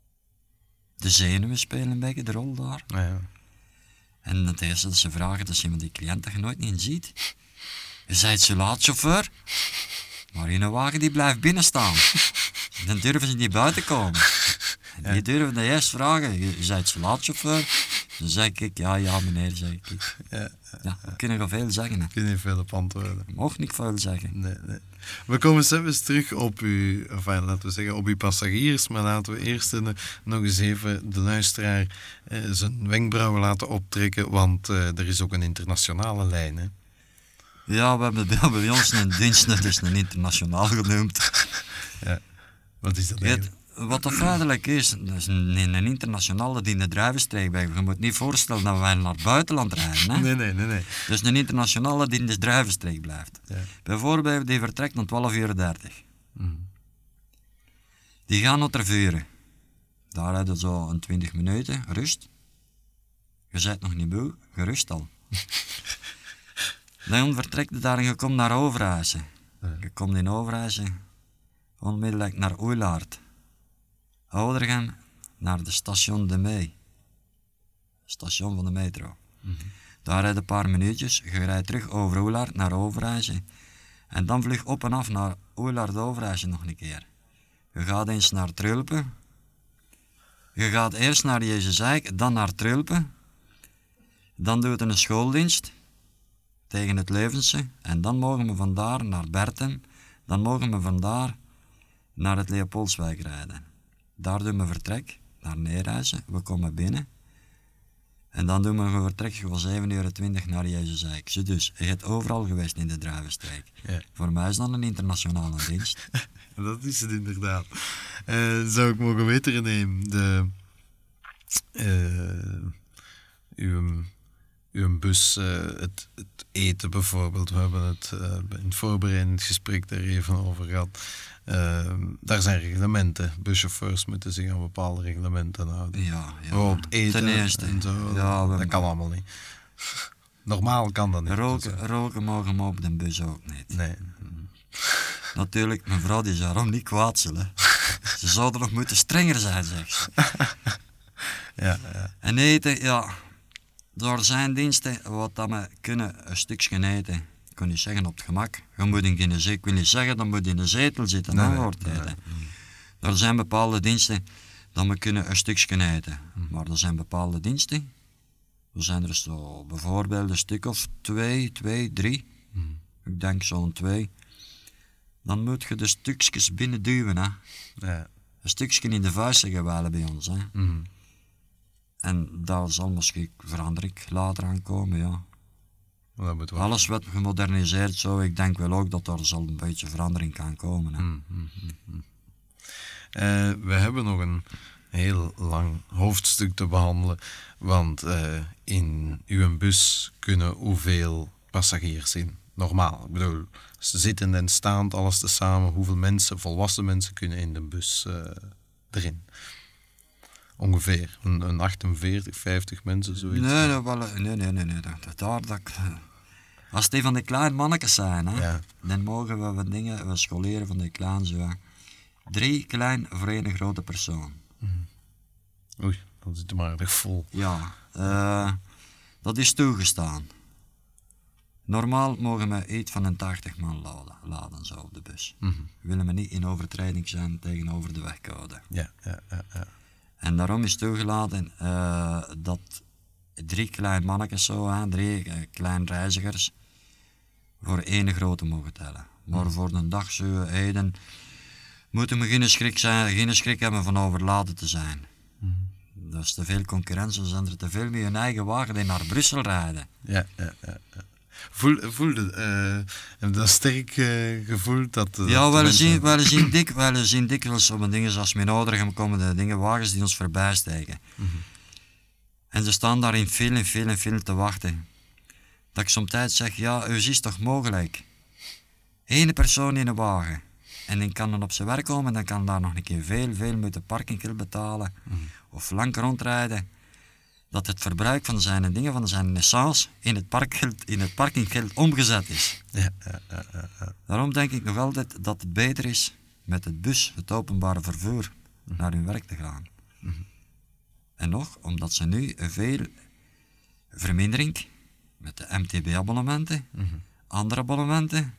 De zenuwen spelen een beetje de rol daar. Ja, ja. En het eerste dat ze vragen, dat is iemand die cliënt dat je nooit niet ziet. Je bent zo laat, chauffeur. Maar in een wagen die blijft binnen staan. Dan durven ze niet buiten komen. En die durven de eerst vragen, je bent zo laat, chauffeur. Dan zeg ik, ja, ja meneer, zeg ik. Ja, Ja, we kunnen er veel zeggen. Hè. ik weet niet veel op antwoorden. Je mag niet veel zeggen. Nee, nee. We komen zelfs terug op uw, enfin, laten we zeggen, op uw passagiers, maar laten we eerst uh, nog eens even de luisteraar uh, zijn wenkbrauwen laten optrekken, want uh, er is ook een internationale lijn. Hè? Ja, we hebben bij, bij ons een dienst, dat is een internationaal genoemd. Ja. Wat is dat Weet, eigenlijk? wat dat feitelijk is, dat is een, een internationale die in de druivenstreek blijft. Je moet niet voorstellen dat wij naar het buitenland rijden. Hè? Nee, nee, nee, nee. Dus een internationale die in de druivenstreek blijft. Ja. Bijvoorbeeld, die vertrekt om twaalf uur dertig. Mm. Die gaan naar Tervuren. Daar hebben ze zo een twintig minuten, rust. Je bent nog niet moe, gerust al. Dan vertrekt je daar en je komt naar Overijssel. Ja. Je komt in Overijssel onmiddellijk naar Oelaard. Oudergem naar de station De Mee. Station van de metro. Mm-hmm. Daar rijdt een paar minuutjes, je rijdt terug over Oelaard naar Overijssel. En dan vlieg op en af naar Oelaard Overijssel nog een keer. Je gaat eens naar Trulpen. Je gaat eerst naar Jezezeik, dan naar Trulpen. Dan doet het een schooldienst tegen het Leuvense. En dan mogen we vandaar naar Bertem. Dan mogen we vandaar naar het Leopoldswijk rijden. Daar doen we vertrek naar Neerijssen. We komen binnen. En dan doen we een vertrek van zeven uur twintig naar Jezezeik. Zo dus, je bent overal geweest in de druivenstreek. Ja. Voor mij is dat een internationale dienst. Dat is het inderdaad. Uh, zou ik mogen weten, René, de, uh, uw, uw bus, uh, het, het eten bijvoorbeeld, we hebben het uh, in het voorbereidend gesprek daar even over gehad. Uh, daar zijn reglementen. Buschauffeurs moeten zich aan bepaalde reglementen houden. Ja, ja. Bijvoorbeeld eten Ten eerste. en zo. Ja, we- dat kan allemaal niet. Normaal kan dat niet. Roken, roken mogen we op de bus ook niet. Nee. Natuurlijk, mevrouw die zou erom niet kwaad zullen. Ze zouden nog moeten strenger zijn, zegt ze. Ja, ja. En eten, ja. Door zijn diensten, wat dat we kunnen, een stukje eten. Ik kan niet zeggen op het gemak. Je moet in de zetel, ik wil niet zeggen dat moet in de zetel zitten, Nee, dan nee, wordt nee, eten. Er zijn bepaalde diensten dat we kunnen een stukje eten. Maar er zijn bepaalde diensten. Er zijn er zo bijvoorbeeld een stuk of twee, twee, drie. Ik denk zo'n twee. Dan moet je de stukjes binnen duwen, hè. Ja. Een stukje in de vuisten gewellen bij ons, hè. Mhm. En daar zal misschien verandering later aan komen, ja. Dat moet wel. Alles wordt gemoderniseerd zo, ik denk wel ook dat er zal een beetje verandering kan komen, hè. Mm, mm, mm, mm. Uh, we hebben nog een heel lang hoofdstuk te behandelen, want uh, in uw bus kunnen hoeveel passagiers in? Normaal, ik bedoel, zitten en staand, alles tezamen, hoeveel mensen, volwassen mensen kunnen in de bus uh, erin? Ongeveer, een, een achtenveertig, vijftig mensen, zoiets. Nee, nee, wel, nee, nee, nee, nee. Dat, dat, daar, dat, als die van die kleine mannetjes zijn, hè, Ja. dan mogen we wat dingen, we scholeren van die klein zo. Drie klein voor één grote persoon. Oei, dan zit het maar aardig vol. Ja, uh, dat is toegestaan. Normaal mogen we iets van een tachtig man laden, laden zo op de bus. Mm-hmm. Willen we niet in overtreding zijn tegenover de wegcode. Ja, ja, ja, ja. En daarom is toegelaten uh, dat drie kleine mannetjes zo, hè, drie uh, kleine reizigers, voor één grote mogen tellen. Maar mm. voor een dag zo heden moeten we geen schrik, zijn, geen schrik hebben van overladen te zijn. Mm. Dat is te veel concurrentie, ze zijn er te veel met hun eigen wagen die naar Brussel rijden. Ja, ja, ja. ja. Voel, voelde, uh, heb je dat sterk uh, gevoeld? Dat, uh, ja, dat we mensen... zien, we zien, dik, we zien dikwijls op dingen zoals mijn ouderen komen de dingen, wagens die ons voorbij steken. Mm-hmm. En ze staan daar in veel en veel en veel te wachten. Dat ik soms zeg, ja, u is toch mogelijk? Eén persoon in een wagen. En dan kan dan op zijn werk komen en dan kan daar nog een keer veel, veel moeten parkinggeld betalen. Mm-hmm. Of lang rondrijden. Dat het verbruik van zijn dingen, van zijn essence, in het, parkgeld, in het parkinggeld omgezet is. Ja, ja, ja, ja. Daarom denk ik nog altijd dat het beter is met het bus, het openbare vervoer, mm-hmm. naar hun werk te gaan. Mm-hmm. En nog, omdat ze nu veel vermindering met de M T B-abonnementen, mm-hmm. andere abonnementen.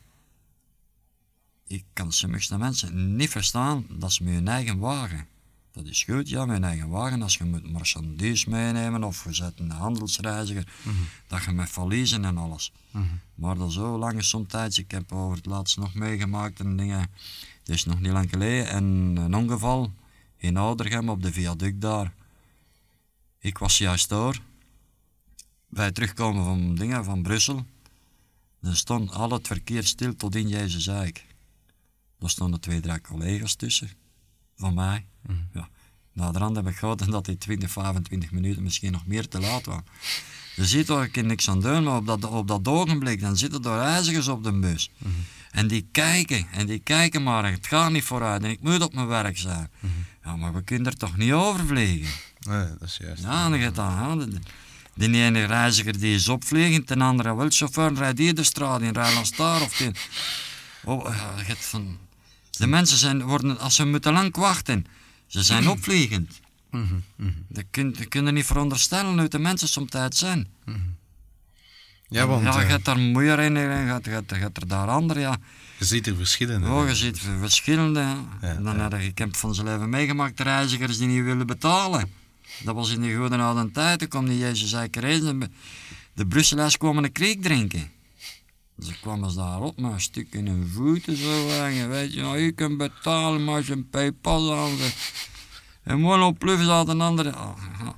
Ik kan sommige mensen niet verstaan dat ze met hun eigen wagen. Dat is goed, ja, met hun eigen wagen. Als je moet marchandise meenemen of je zet een handelsreiziger, mm-hmm. dat je met valiezen en alles. Mm-hmm. Maar dat zo lang is somtijds, ik heb over het laatst nog meegemaakt en dingen. Het is nog niet lang geleden. En een ongeval in Oudergem op de viaduct daar. Ik was juist daar. Bij terugkomen van dingen van Brussel. Dan stond al het verkeer stil tot in Jezus-Eik. Daar stonden twee, drie collega's tussen. Van mij. Mm. Ja. Naderhand heb ik gehoord dat die twintig, vijfentwintig minuten misschien nog meer te laat was. Je ziet toch, ik kan niks aan doen, maar op dat, op dat ogenblik, dan zitten er reizigers op de bus. Mm-hmm. En die kijken, en die kijken maar, het gaat niet vooruit en ik moet op mijn werk zijn. Mm-hmm. Ja, maar we kunnen er toch niet over vliegen? Nee, dat is juist. Ja, dan gaat dat. Ja. De, de ene reiziger die is opvliegend, de andere wel, chauffeur rijdt hier de straat in, rijdt als daar of die. Oh, ja, het van... De mensen zijn, worden, als ze moeten lang wachten, ze zijn opvliegend. Mm-hmm. Mm-hmm. Dat kun je kunt niet veronderstellen hoe de mensen somtijds zijn. Mm-hmm. Ja, want... Ja, je uh, gaat daar moeier in en gaat, gaat, gaat er daar ander, ja. Je ziet er verschillende. Oh, je ziet verschillende, ja. Ja, En dan ja. heb ik heb van zijn leven meegemaakt, de reizigers die niet willen betalen. Dat was in de goede oude tijd, toen kwam die Jezus eigenlijk de Brusselaars kwamen een kriek drinken. Ze kwamen daar op met een stuk in hun voeten zo hangen, weet je, nou, je kunt betalen, maar als je een paypas aan en mooi op pluf zat een andere. Oh, ja.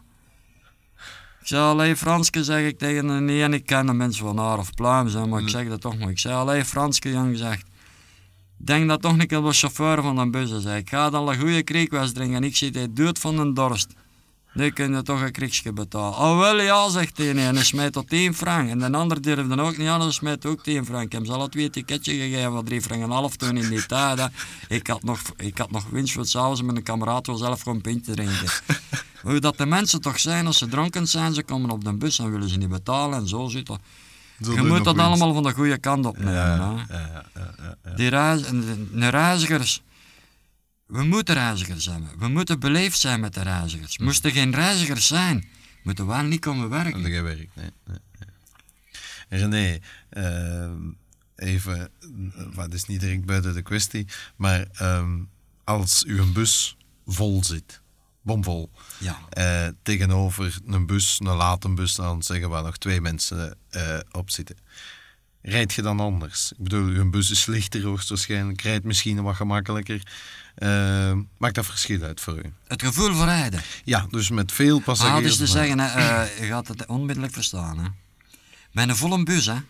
Ik zei alleen Franske, zeg ik tegen een en ik ken de mensen van haar of pluim zijn, maar ik zeg dat toch nog. Ik zei alleen Franske, jong, zegt, denk dat toch niet op de chauffeur van de bus. Zei ik, ga dan een goede kriekwas drinken en ik zit hij dood van een dorst. Nu kun je toch een kriekje betalen. Oh wel ja, zegt hij, en hij smijt tot tien frank. En de ander durfde ook niet aan, en smijt ook tien frank. Ik heb ze alle twee een ticketje gegeven van drie frank en een half toen in die tijd. Hè. Ik had nog, ik had nog winst voor s'avonds met een kameraad wel zelf gewoon een pintje drinken. Hoe dat de mensen toch zijn, als ze dronken zijn, ze komen op de bus en willen ze niet betalen en zo zit dat. Zo je moet dat winst. Allemaal van de goede kant opnemen. Ja, ja, ja, ja, ja. Die reis, de, de reizigers. We moeten reizigers hebben. We moeten beleefd zijn met de reizigers. Moesten geen reizigers zijn, moeten we niet komen werken. Dat geen werk, nee. nee, nee. René, uh, even, wat is niet direct buiten de kwestie, maar um, als uw bus vol zit, bomvol, ja. uh, tegenover een bus, een late bus, dan zeggen we nog twee mensen uh, op zitten. Rijd je dan anders? Ik bedoel, uw bus is lichter hoogstwaarschijnlijk, rijdt misschien wat gemakkelijker. Uh, maakt dat verschil uit voor u? Het gevoel voor rijden? Ja, dus met veel passagiers. Ah, dus te zeggen, hè, uh, je gaat het onmiddellijk verstaan. Hè. Bij een volle bus, hè,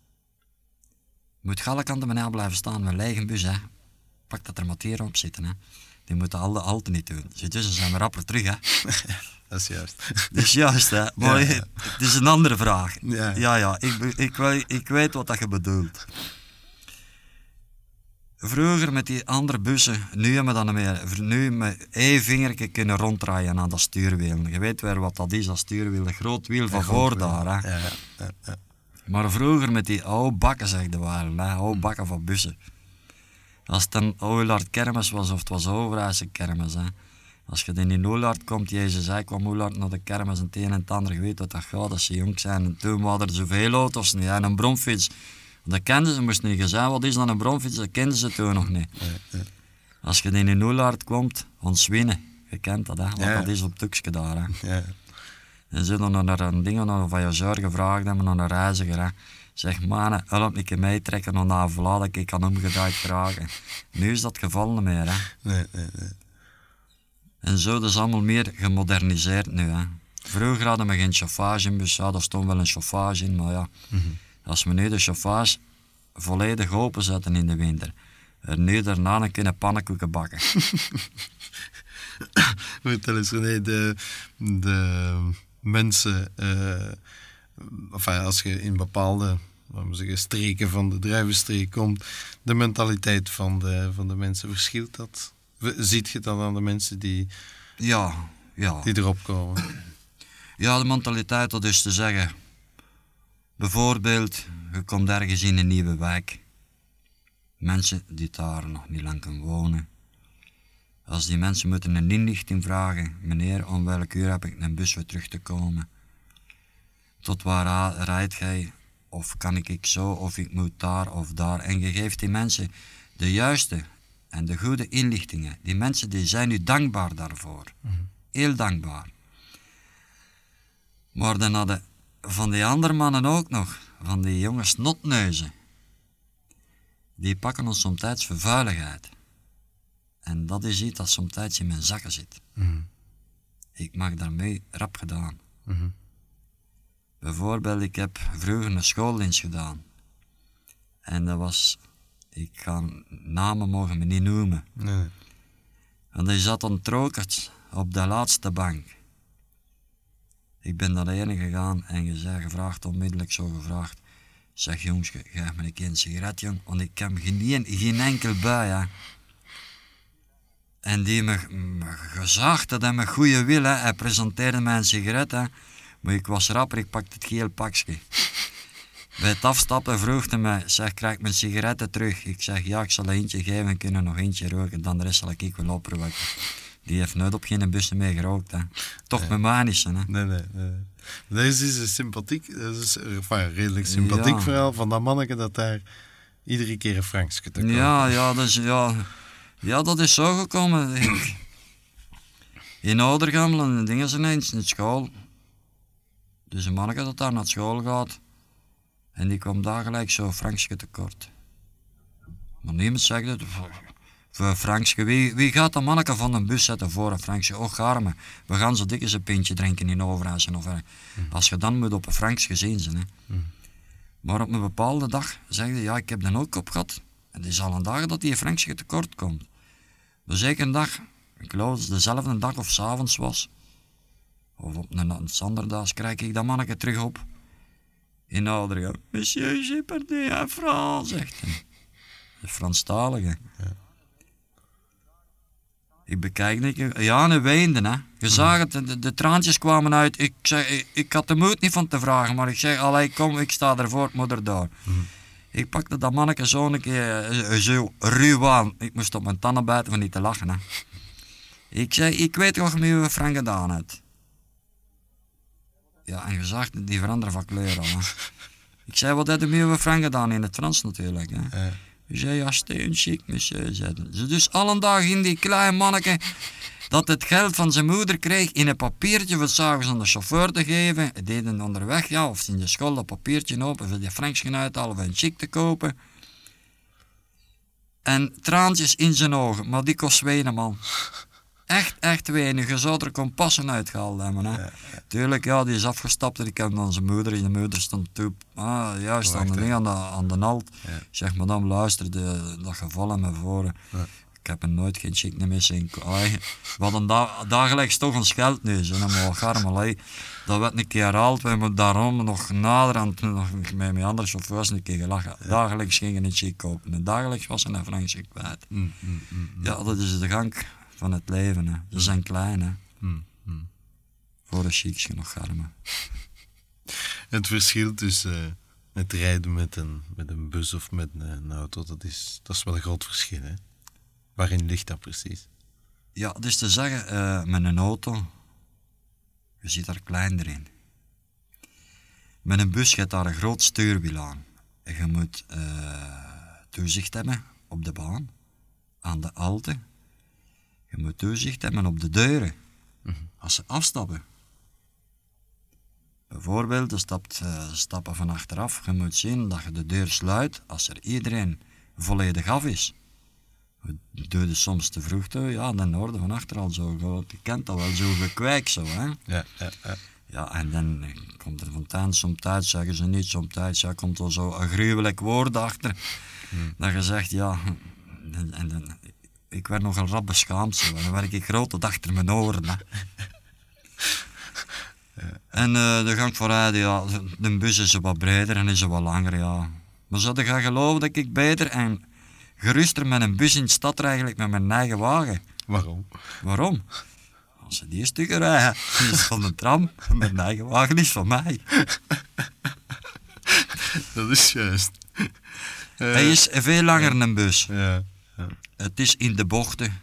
moet alle kanten beneden blijven staan met een lege bus. Hè. Pak dat er matieren op zitten. Hè. Die moeten al de halte niet doen. Dus dan zijn we rapper terug. Hè. Dat is juist. Dat is juist, hè. Maar ja, ja. Het is een andere vraag. Ja, ja, ja ik, ik, ik, ik weet wat dat je bedoelt. vroeger met die andere bussen, nu hebben we dan niet meer. Nu met één vingertje kunnen ronddraaien aan dat stuurwiel. Je weet wel wat dat is, dat stuurwiel, een groot wiel van voor daar. Hè. Ja, ja, ja. Maar vroeger met die oude bakken, zeg de waren, hè, oude bakken van bussen. Als het een Oelaard kermis was of het was Overijse kermis. Hè. Als je in Oelaard komt, Jezus zei, kwam Oelaard naar de kermis en het een en het ander, je weet wat dat gaat als ze jong zijn. En toen waren er zoveel auto's niet, en een bromfiets. Dat kenden ze, moesten niet gezegd, wat is dan een bromfiets, dat kenden ze toen nog niet. Ja, ja. Als je in Oelaard komt, ontswinnen, je kent dat, hè, wat Ja. dat is op Tukske daar. Hè. Ja. En ze dan naar een ding, naar een voyageur gevraagd hebben, naar een reiziger. Hè. Zeg, mannen, help me meetrekken naar naar Vlaanderen, dat ik kan omgedraaid geraken. Nu is dat geval niet meer. Hè. Nee, nee, nee. En zo, dat is allemaal meer gemoderniseerd nu. Hè. Vroeger hadden we geen chauffage in bus, ja, er stond wel een chauffage in, maar ja. Mm-hmm. Als we nu de chauffage volledig openzetten in de winter, en nu daarna kunnen pannenkoeken bakken. Vertel eens René, de, de mensen, uh, enfin, als je in bepaalde laten we zeggen, streken van de druivenstreek komt, de mentaliteit van de, van de mensen, verschilt dat? Ziet je dat aan de mensen die, Ja, ja. die erop komen? Ja, de mentaliteit, dat is te zeggen. Bijvoorbeeld, je komt ergens in een nieuwe wijk. Mensen die daar nog niet lang kunnen wonen. Als die mensen moeten een inlichting vragen, meneer, om welk uur heb ik een bus weer terug te komen? Tot waar rijdt gij? Of kan ik, ik zo, of ik moet daar of daar? En je geeft die mensen de juiste en de goede inlichtingen. Die mensen die zijn u dankbaar daarvoor. Mm-hmm. Heel dankbaar. Maar dan hadden van die andere mannen ook nog, van die jonge snotneuzen, die pakken ons somtijds voor vuiligheid. En dat is iets dat somtijds in mijn zakken zit. Mm-hmm. Ik mag daarmee rap gedaan. Mm-hmm. Bijvoorbeeld, ik heb vroeger een schooldienst gedaan. En dat was, ik ga namen mogen me niet noemen. Nee. En die zat een trokert op de laatste bank. Ik ben naar de ene gegaan en je zei, gevraagd, onmiddellijk zo gevraagd. Zeg jongens, geef me een keer een sigaret, jong, want ik heb geen, geen enkel bui, hè. En die me, me gezaagd had en met goede wil, hè. Hij presenteerde mij een sigaret, hè. Maar ik was rapper, ik pakte het geel pakje. Bij het afstappen vroeg hij mij, zeg, krijg ik mijn sigaretten terug? Ik zeg, ja, ik zal er eentje geven en kunnen nog eentje roken, dan de rest zal ik wel oproken. Die heeft nooit op geen bussen mee gerookt, hè. Toch nee. met manische, hè. Nee, nee, nee. Deze is een sympathiek, dat is enfin, een redelijk sympathiek ja. verhaal van dat manneke dat daar iedere keer een frankje te kopen. Ja, ja, dus, ja, ja, dat is zo gekomen. Ik, in Oudergem en dingen zijn eens in school. Dus een manneke dat daar naar school gaat. En die kwam daar gelijk zo frankje tekort. Maar niemand zegt het. Voor frankje, wie, wie gaat dat manneke van een bus zetten voor een frankje? Och, arme, we gaan zo dik eens een pintje drinken in Overijse of er. Mm. Als je dan moet op een frankje zien zijn. Hè. Mm. Maar op een bepaalde dag zegde ja, ik heb dan ook op gehad. En het is al een dag dat die een frankje tekort komt. Dus zeker een dag, ik geloof dat het dezelfde dag of 's avonds was. Of op een, een zanderdags krijg ik dat manneke terug op. In Oudergem. Monsieur, j'ai perdu un franc, zegt hij. De Franstalige. Ja. Ik bekijk het. Ja, en weende, hè. Je zag het, de, de traantjes kwamen uit. Ik, zeg, ik, ik had de moed niet van te vragen, maar ik zeg, allee, kom, ik sta ervoor, moeder daar. Mm. Ik pakte dat manneke zo een keer uh, zo ruw aan. Ik moest op mijn tanden bijten van niet te lachen, hè. Ik zei, ik weet wat je met je frank gedaan hebt. Ja, en je zag die veranderen van kleur al, hè. Ik zei, wat heb je met je frank gedaan? In het Frans natuurlijk, hè. Ja. Je zei, ja, steen chic, monsieur, zeiden ze. Dus alle dag in die kleine manneke dat het geld van zijn moeder kreeg in een papiertje voor 's avonds aan de chauffeur te geven. Hij deed het onderweg, ja, of in de school dat papiertje open voor die frankjes uithalen of een chic te kopen. En traantjes in zijn ogen, maar die kost wenen, man. Echt, echt weinig. Je zou er kompassen uitgehaald hebben. Hè. Ja, ja. Tuurlijk, ja, die is afgestapt en ik heb dan zijn moeder. En de moeder stond toe. Ah, juist, aan de, ding, aan de, aan de naald. Ja. Ik zeg, madame, luister, de, dat geval aan me voor. Ja. ik heb er nooit geen chick meer zien. Allee, we hadden da dagelijks toch een scheldneus en een mogarm. Allee, dat werd een keer herhaald. We hebben daarom nog nader aan nog met mijn andere chauffeurs een keer gelachen. Ja. Dagelijks gingen een chick kopen en dagelijks was een Fransje kwijt. Mm, mm, mm, mm. Ja, dat is de gang van het leven. Hè. Ze zijn klein. Hè. Mm, mm. Voor de chicks nog garmen. Het verschil tussen uh, het rijden met een, met een bus of met een, een auto, dat is, dat is wel een groot verschil. Hè? Waarin ligt dat precies? Ja, dus te zeggen, uh, met een auto, je zit daar kleiner in. Met een bus gaat daar een groot stuurwiel aan. En je moet uh, toezicht hebben op de baan, aan de halte. Je moet toezicht hebben op de deuren, mm-hmm. als ze afstappen. Bijvoorbeeld, je stapt, uh, stappen van achteraf. Je moet zien dat je de deur sluit als er iedereen volledig af is. We doen soms te vroeg toe, ja, dan hoorde van achter al zo. Je kent dat wel, zo gekwijk zo, hè. Ja, ja, ja. Ja, en dan komt er van tijd, somtijds zeggen ze niet, somtijds ja, komt er zo een gruwelijk woord achter. Hmm. Dat je zegt, ja, en, en, en, ik werd nogal rap beschaamd zo. En dan werd ik groot tot achter mijn oren, hè. Ja. En uh, de gang vooruit, ja, de bus is wat breder en is wat langer, ja. Maar zou je gaan geloven dat ik beter en geruster met een bus in de stad eigenlijk met mijn eigen wagen? Waarom? Waarom? Als ze die stukken rijden, die is van de tram, mijn eigen wagen is van mij. Dat is juist. Uh, Hij is veel langer dan een bus. Ja, ja. Het is in de bochten.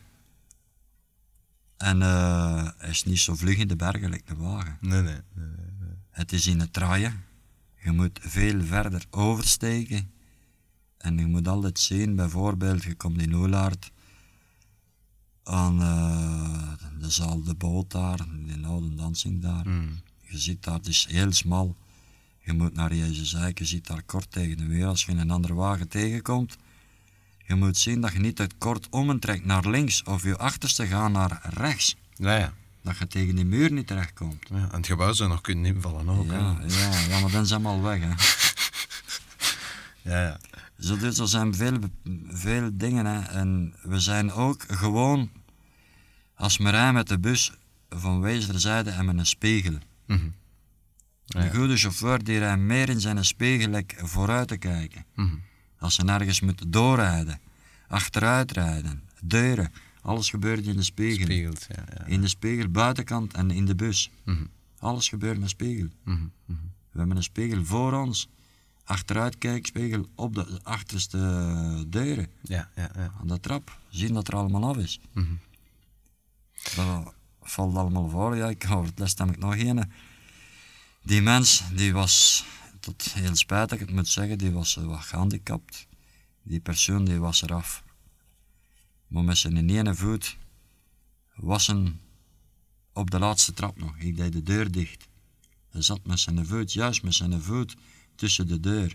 En uh, hij is niet zo vlug in de bergen, like de wagen. Nee, nee, nee, nee, nee. Het is in het draaien. Je moet veel verder oversteken. En je moet altijd zien, bijvoorbeeld, je komt in Oelaard aan uh, de zaal De Boot daar, die oude dansing daar. Mm. Je zit daar, het is heel smal. Je moet naar Jezus Eik, je zit daar kort tegen de muur. Als je een andere wagen tegenkomt, je moet zien dat je niet uit kort omtrekt naar links of je achterste gaat naar rechts. Ja, ja. Dat je tegen die muur niet terechtkomt. Ja, en het gebouw zou nog kunnen invallen ook. Ja, ja, ja, maar dan zijn we al weg. Hè. Ja, ja. Zo, dus er zijn veel, veel dingen. Hè. En we zijn ook gewoon, als we rijden met de bus, van westerzijde en met een spiegel. Mm-hmm. Ja, ja. De goede chauffeur die rijdt meer in zijn spiegel like, vooruit te kijken. Mm-hmm. Als ze nergens moeten doorrijden, achteruit rijden, deuren, alles gebeurt in de spiegel. Spiegels, ja, ja. In de spiegel, buitenkant en in de bus. Mm-hmm. Alles gebeurt in de spiegel. Mm-hmm. Mm-hmm. We hebben een spiegel voor ons, achteruitkijkspiegel op de achterste deuren. Ja, ja, ja. Aan de trap, zien dat er allemaal af is. Mm-hmm. Dat valt allemaal voor. Ja, ik over het les heb ik nog een. Die mens, die was, tot heel spijtig ik het moet zeggen, die was wat gehandicapt. Die persoon die was eraf. Maar met zijn ene voet wassen op de laatste trap nog. Ik deed de deur dicht. Hij zat met zijn voet, juist met zijn voet, tussen de deur.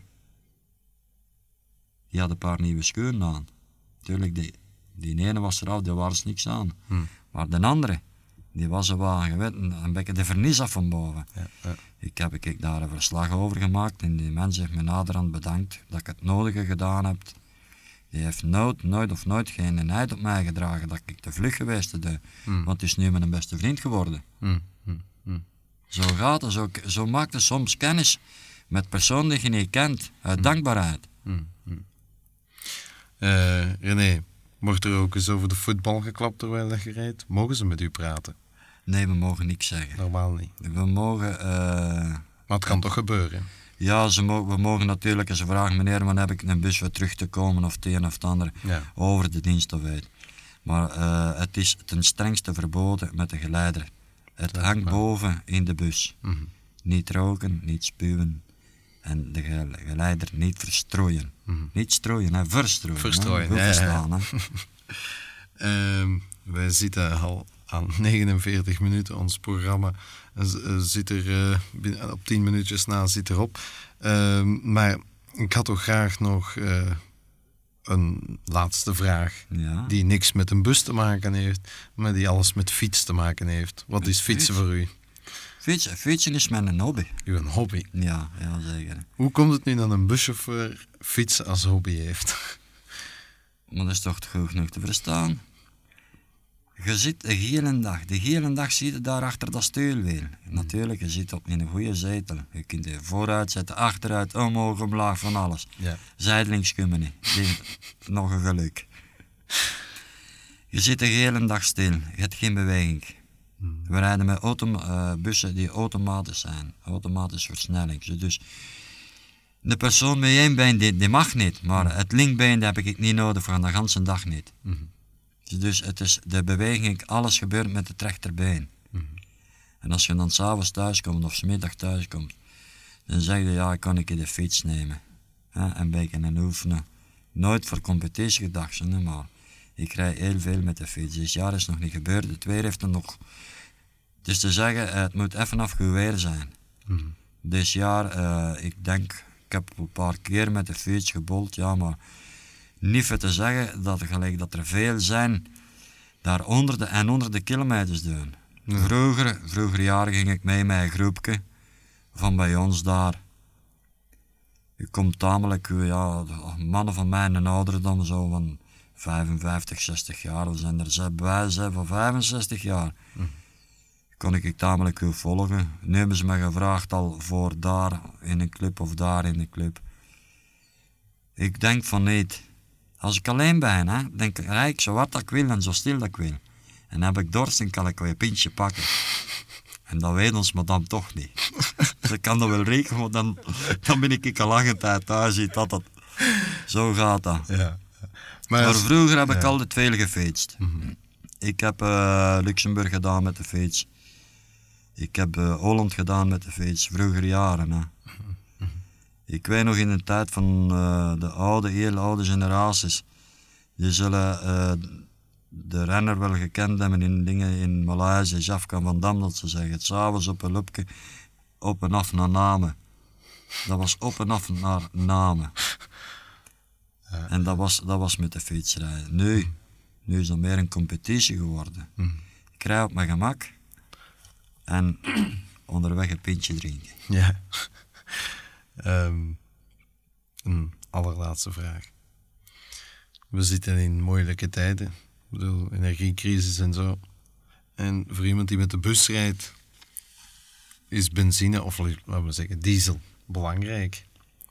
Die had een paar nieuwe schoenen aan. Tuurlijk, die, die ene was eraf, daar was niks aan. Hmm. Maar de andere, die was er wel, je weet, een beetje de vernis af van boven. Ja, ja. Ik heb ik daar een verslag over gemaakt en die mens heeft me naderhand bedankt dat ik het nodige gedaan heb. Die heeft nooit, nooit of nooit geen nijd op mij gedragen dat ik te vlug geweest ben. Mm. Want het is nu mijn beste vriend geworden. Mm, mm, mm. Zo gaat het, zo, zo maakt het soms kennis met personen die je niet kent, uit mm. dankbaarheid. Mm, mm. Uh, René, wordt er ook eens over de voetbal geklapt terwijl je rijdt? Mogen ze met u praten? Nee, we mogen niks zeggen. Normaal niet. We mogen... Uh, maar het kan toch gebeuren? Ja, ze mo we mogen natuurlijk, als ze vragen, meneer, wanneer heb ik een bus weer terug te komen of het een of het ander, ja. over de dienst of weet. Maar uh, het is ten strengste verboden met de geleider. Het dat hangt boven in de bus. Mm-hmm. Niet roken, niet spuwen en de ge geleider niet verstrooien. Mm-hmm. Niet strooien, hè, verstrooien. Verstrooien, hè? ja, verstaan, ja, ja. um, wij zitten al aan negenenveertig minuten, ons programma uh, zit er uh, op tien minuutjes na zit erop. Uh, maar ik had toch graag nog uh, een laatste vraag, ja. die niks met een bus te maken heeft, maar die alles met fiets te maken heeft. Wat is fietsen voor u? Fietsen, fietsen is mijn hobby. Uw hobby? Ja, ja, zeker. Hoe komt het nu dat een buschauffeur fietsen als hobby heeft? Maar dat is toch goed genoeg te verstaan. Je zit de hele dag, de hele dag zit je daar achter dat stuurwiel. Natuurlijk, je zit op in een goede zetel. Je kunt je vooruit zetten, achteruit, omhoog, omlaag, van alles. Ja. Zijdelings kunnen niet. Die- Nog een geluk. Je zit de hele dag stil, je hebt geen beweging. We rijden met autom- uh, bussen die automatisch zijn, automatische versnelling. Zo Dus de persoon met één been die, die mag niet, maar het linkbeen dat heb ik niet nodig voor de hele dag niet. Mm-hmm. Dus het is de beweging, alles gebeurt met het rechterbeen. Mm-hmm. En als je dan s'avonds thuis komt of 's middag thuis komt, dan zeg je ja, ik kan ik de fiets nemen. Hè, en bij en oefenen. Nooit voor competitie gedacht, hè, maar ik rij heel veel met de fiets. Dit jaar is nog niet gebeurd, het weer heeft er nog. Dus te zeggen, het moet even afgeweer zijn. Mm-hmm. Dit jaar, uh, ik denk, ik heb een paar keer met de fiets gebold, ja, maar niet voor te zeggen dat, gelijk, dat er veel zijn daar honderden en honderden kilometers doen. Ja. Vroeger, vroeger jaren ging ik mee met een groepje van bij ons daar. Je komt tamelijk, ja, mannen van mij en ouderen dan zo van vijfenvijftig, zestig jaar. We zijn er ze- bij zijn van vijfenzestig jaar. Mm. Kon ik ik tamelijk goed volgen. Nu hebben ze me gevraagd al voor daar in een club of daar in een club. Ik denk van niet. Als ik alleen ben, hè, denk ik, rijd ik zo hard dat ik wil en zo stil dat ik wil. En heb ik dorst, dan kan ik wel een pintje pakken. En dat weet ons madame toch niet. Dus ik kan dat wel rekenen, maar dan, dan ben ik al lange tijd thuis. Ziet dat het. Zo gaat dat. Ja. Maar als- vroeger heb ik ja. altijd veel gefietst. Mhm. Ik heb uh, Luxemburg gedaan met de fiets. Ik heb uh, Holland gedaan met de fiets, vroeger jaren. Hè. Ik weet nog in de tijd van uh, de oude, heel oude generaties. Die zullen uh, de renner wel gekend hebben in dingen in Maleisië, Jafka van Dam, dat ze zeggen. Het s'avonds op een lupje, op en af naar Namen. Dat was op en af naar Namen. Ja. En dat was, dat was met de fietsrijden. Nu, nu is dat meer een competitie geworden. Mhm. Ik rij op mijn gemak en onderweg een pintje drinken. Ja. Ehm, een allerlaatste vraag. We zitten in moeilijke tijden. Ik bedoel, energiecrisis en zo. En voor iemand die met de bus rijdt, is benzine, of laten we zeggen diesel, belangrijk.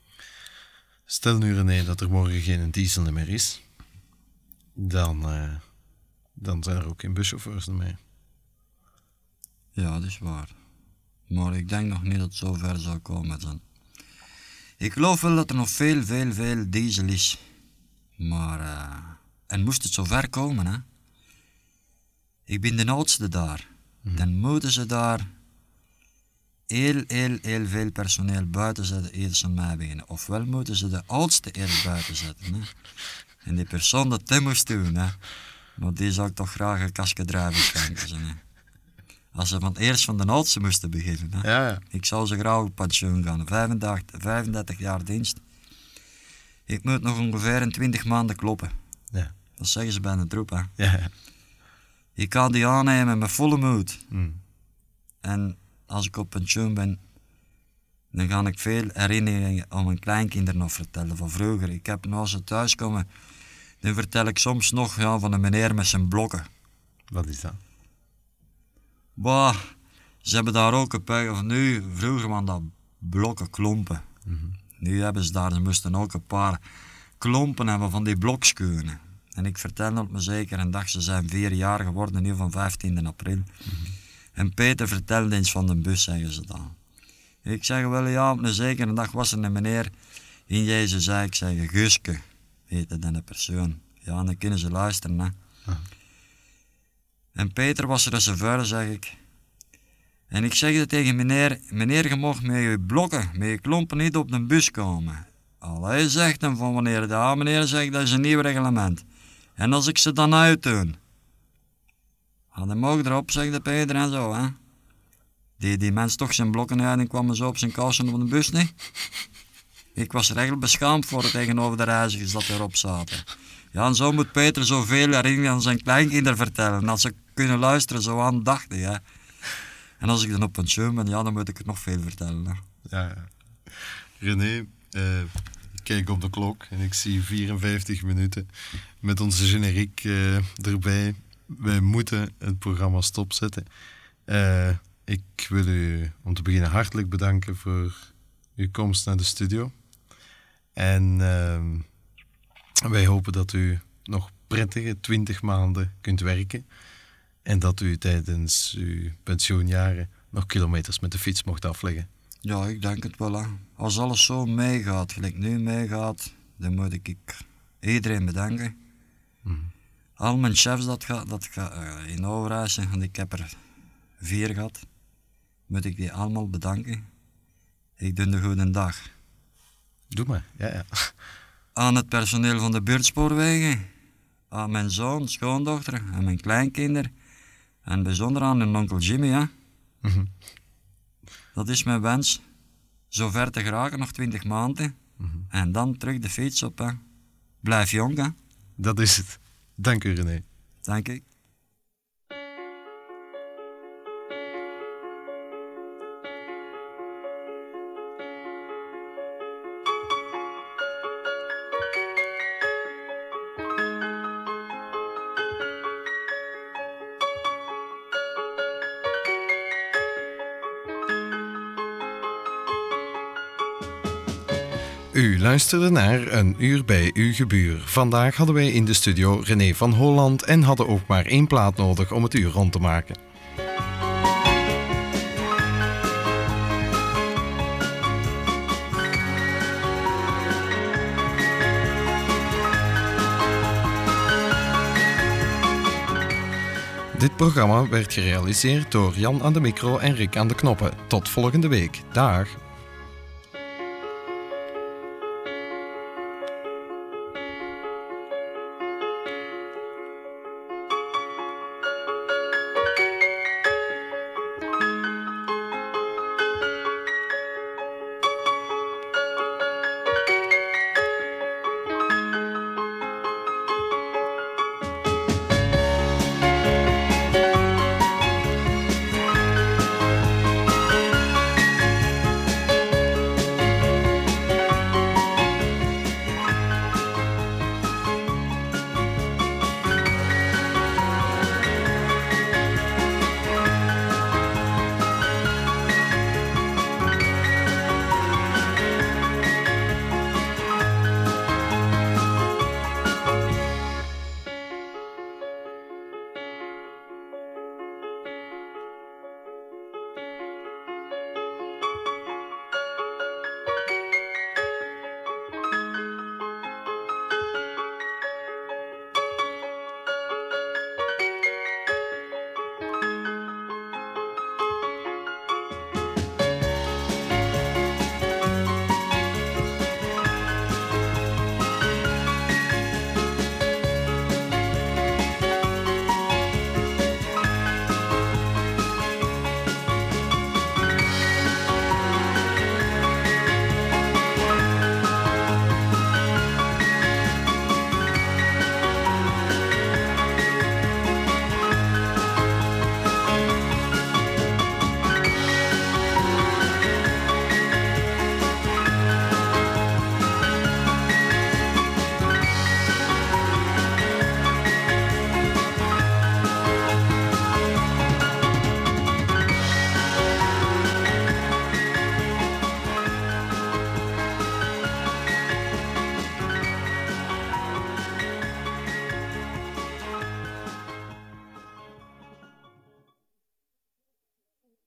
Stel nu René dat er morgen geen diesel meer is, dan, eh, dan zijn er ook geen buschauffeurs meer. Ja, dat is waar. Maar ik denk nog niet dat het zo ver zal komen zijn. Ik geloof wel dat er nog veel, veel, veel diesel is. Maar, uh, en moest het zo ver komen, hè. Ik ben de oudste daar. Mhm. Dan moeten ze daar heel, heel, heel veel personeel buiten zetten eerst ze mij beginnen. Ofwel moeten ze de oudste eerst buiten zetten, hè. En die persoon dat hij moest doen, hè. Maar die zou ik toch graag een kaskedrijver schenken, zijn, hè. Als ze van eerst van de oudste moesten beginnen, hè. Ja, ja. Ik zou ze graag op pensioen gaan. vijfendertig, vijfendertig jaar dienst. Ik moet nog ongeveer in twintig maanden kloppen. Ja. Dat zeggen ze bij de troep, hè. Ja, ja. Ik kan die aannemen met volle moed. Mm. En als ik op pensioen ben, dan ga ik veel herinneringen aan mijn kleinkinderen nog vertellen van vroeger. Ik heb, als ze thuiskomen, dan vertel ik soms nog ja, van een meneer met zijn blokken. Wat is dat? Bah, ze hebben daar ook een puik, of nu, vroeger waren dat blokken klompen. Mhm. Nu hebben ze daar, ze moesten ook een paar klompen hebben van die blokskuren. En ik vertelde op me zeker een dag, ze zijn vier jaar geworden, nu van vijftiende april. Mhm. En Peter vertelde eens van de bus, zeggen ze dan. Ik zeg wel, ja, op een zekere dag was er een meneer in Jezus, zei ik, zeg, Guske, heette dan de persoon. Ja, dan kunnen ze luisteren, hè. Ah. En Peter was er een chauffeur, zeg ik. En ik zeg tegen meneer, meneer, je mag met je blokken, met je klompen niet op de bus komen. Al hij zegt hem van wanneer, ja meneer, zegt dat is een nieuw reglement. En als ik ze dan uitdoen. Ja, dan mag erop, zegt de Peter en zo, hè. Die, die mens toch zijn blokken uit en kwam zo op zijn kousen op de bus, niet? Ik was er eigenlijk beschaamd voor tegenover de reizigers dat erop zaten. Ja, en zo moet Peter zoveel herinneren aan zijn kleinkinderen vertellen. En als ze kunnen luisteren, zo aandachtig, hè. En als ik dan op pensioen ben, ja, dan moet ik er nog veel vertellen, hè. Ja, ja. René, eh, kijk op de klok en ik zie vierenvijftig minuten met onze generiek uh, erbij. Wij moeten het programma stopzetten. Uh, ik wil u om te beginnen hartelijk bedanken voor uw komst naar de studio. En uh, wij hopen dat u nog prettige twintig maanden kunt werken. En dat u tijdens uw pensioenjaren nog kilometers met de fiets mocht afleggen. Ja, ik denk het wel. Hè. Als alles zo meegaat, gelijk nu meegaat, dan moet ik iedereen bedanken. Mm. Al mijn chefs dat gaat, dat gaat uh, in overreizen, en ik heb er vier gehad, moet ik die allemaal bedanken. Ik doe de goede dag. Doe maar, ja, ja. Aan het personeel van de buurtspoorwegen, aan mijn zoon, schoondochter en mijn kleinkinderen. En bijzonder aan hun onkel Jimmy, hè. Mm-hmm. Dat is mijn wens. Zo ver te geraken, nog twintig maanden. Mm-hmm. En dan terug de fiets op, hè. Blijf jong, hè. Dat is het. Dank u, René. Dank u. U luisterde naar Een Uur bij Uw Gebuur. Vandaag hadden wij in de studio René van Holland en hadden ook maar één plaat nodig om het uur rond te maken. Dit programma werd gerealiseerd door Jan aan de micro en Rick aan de knoppen. Tot volgende week. Dag!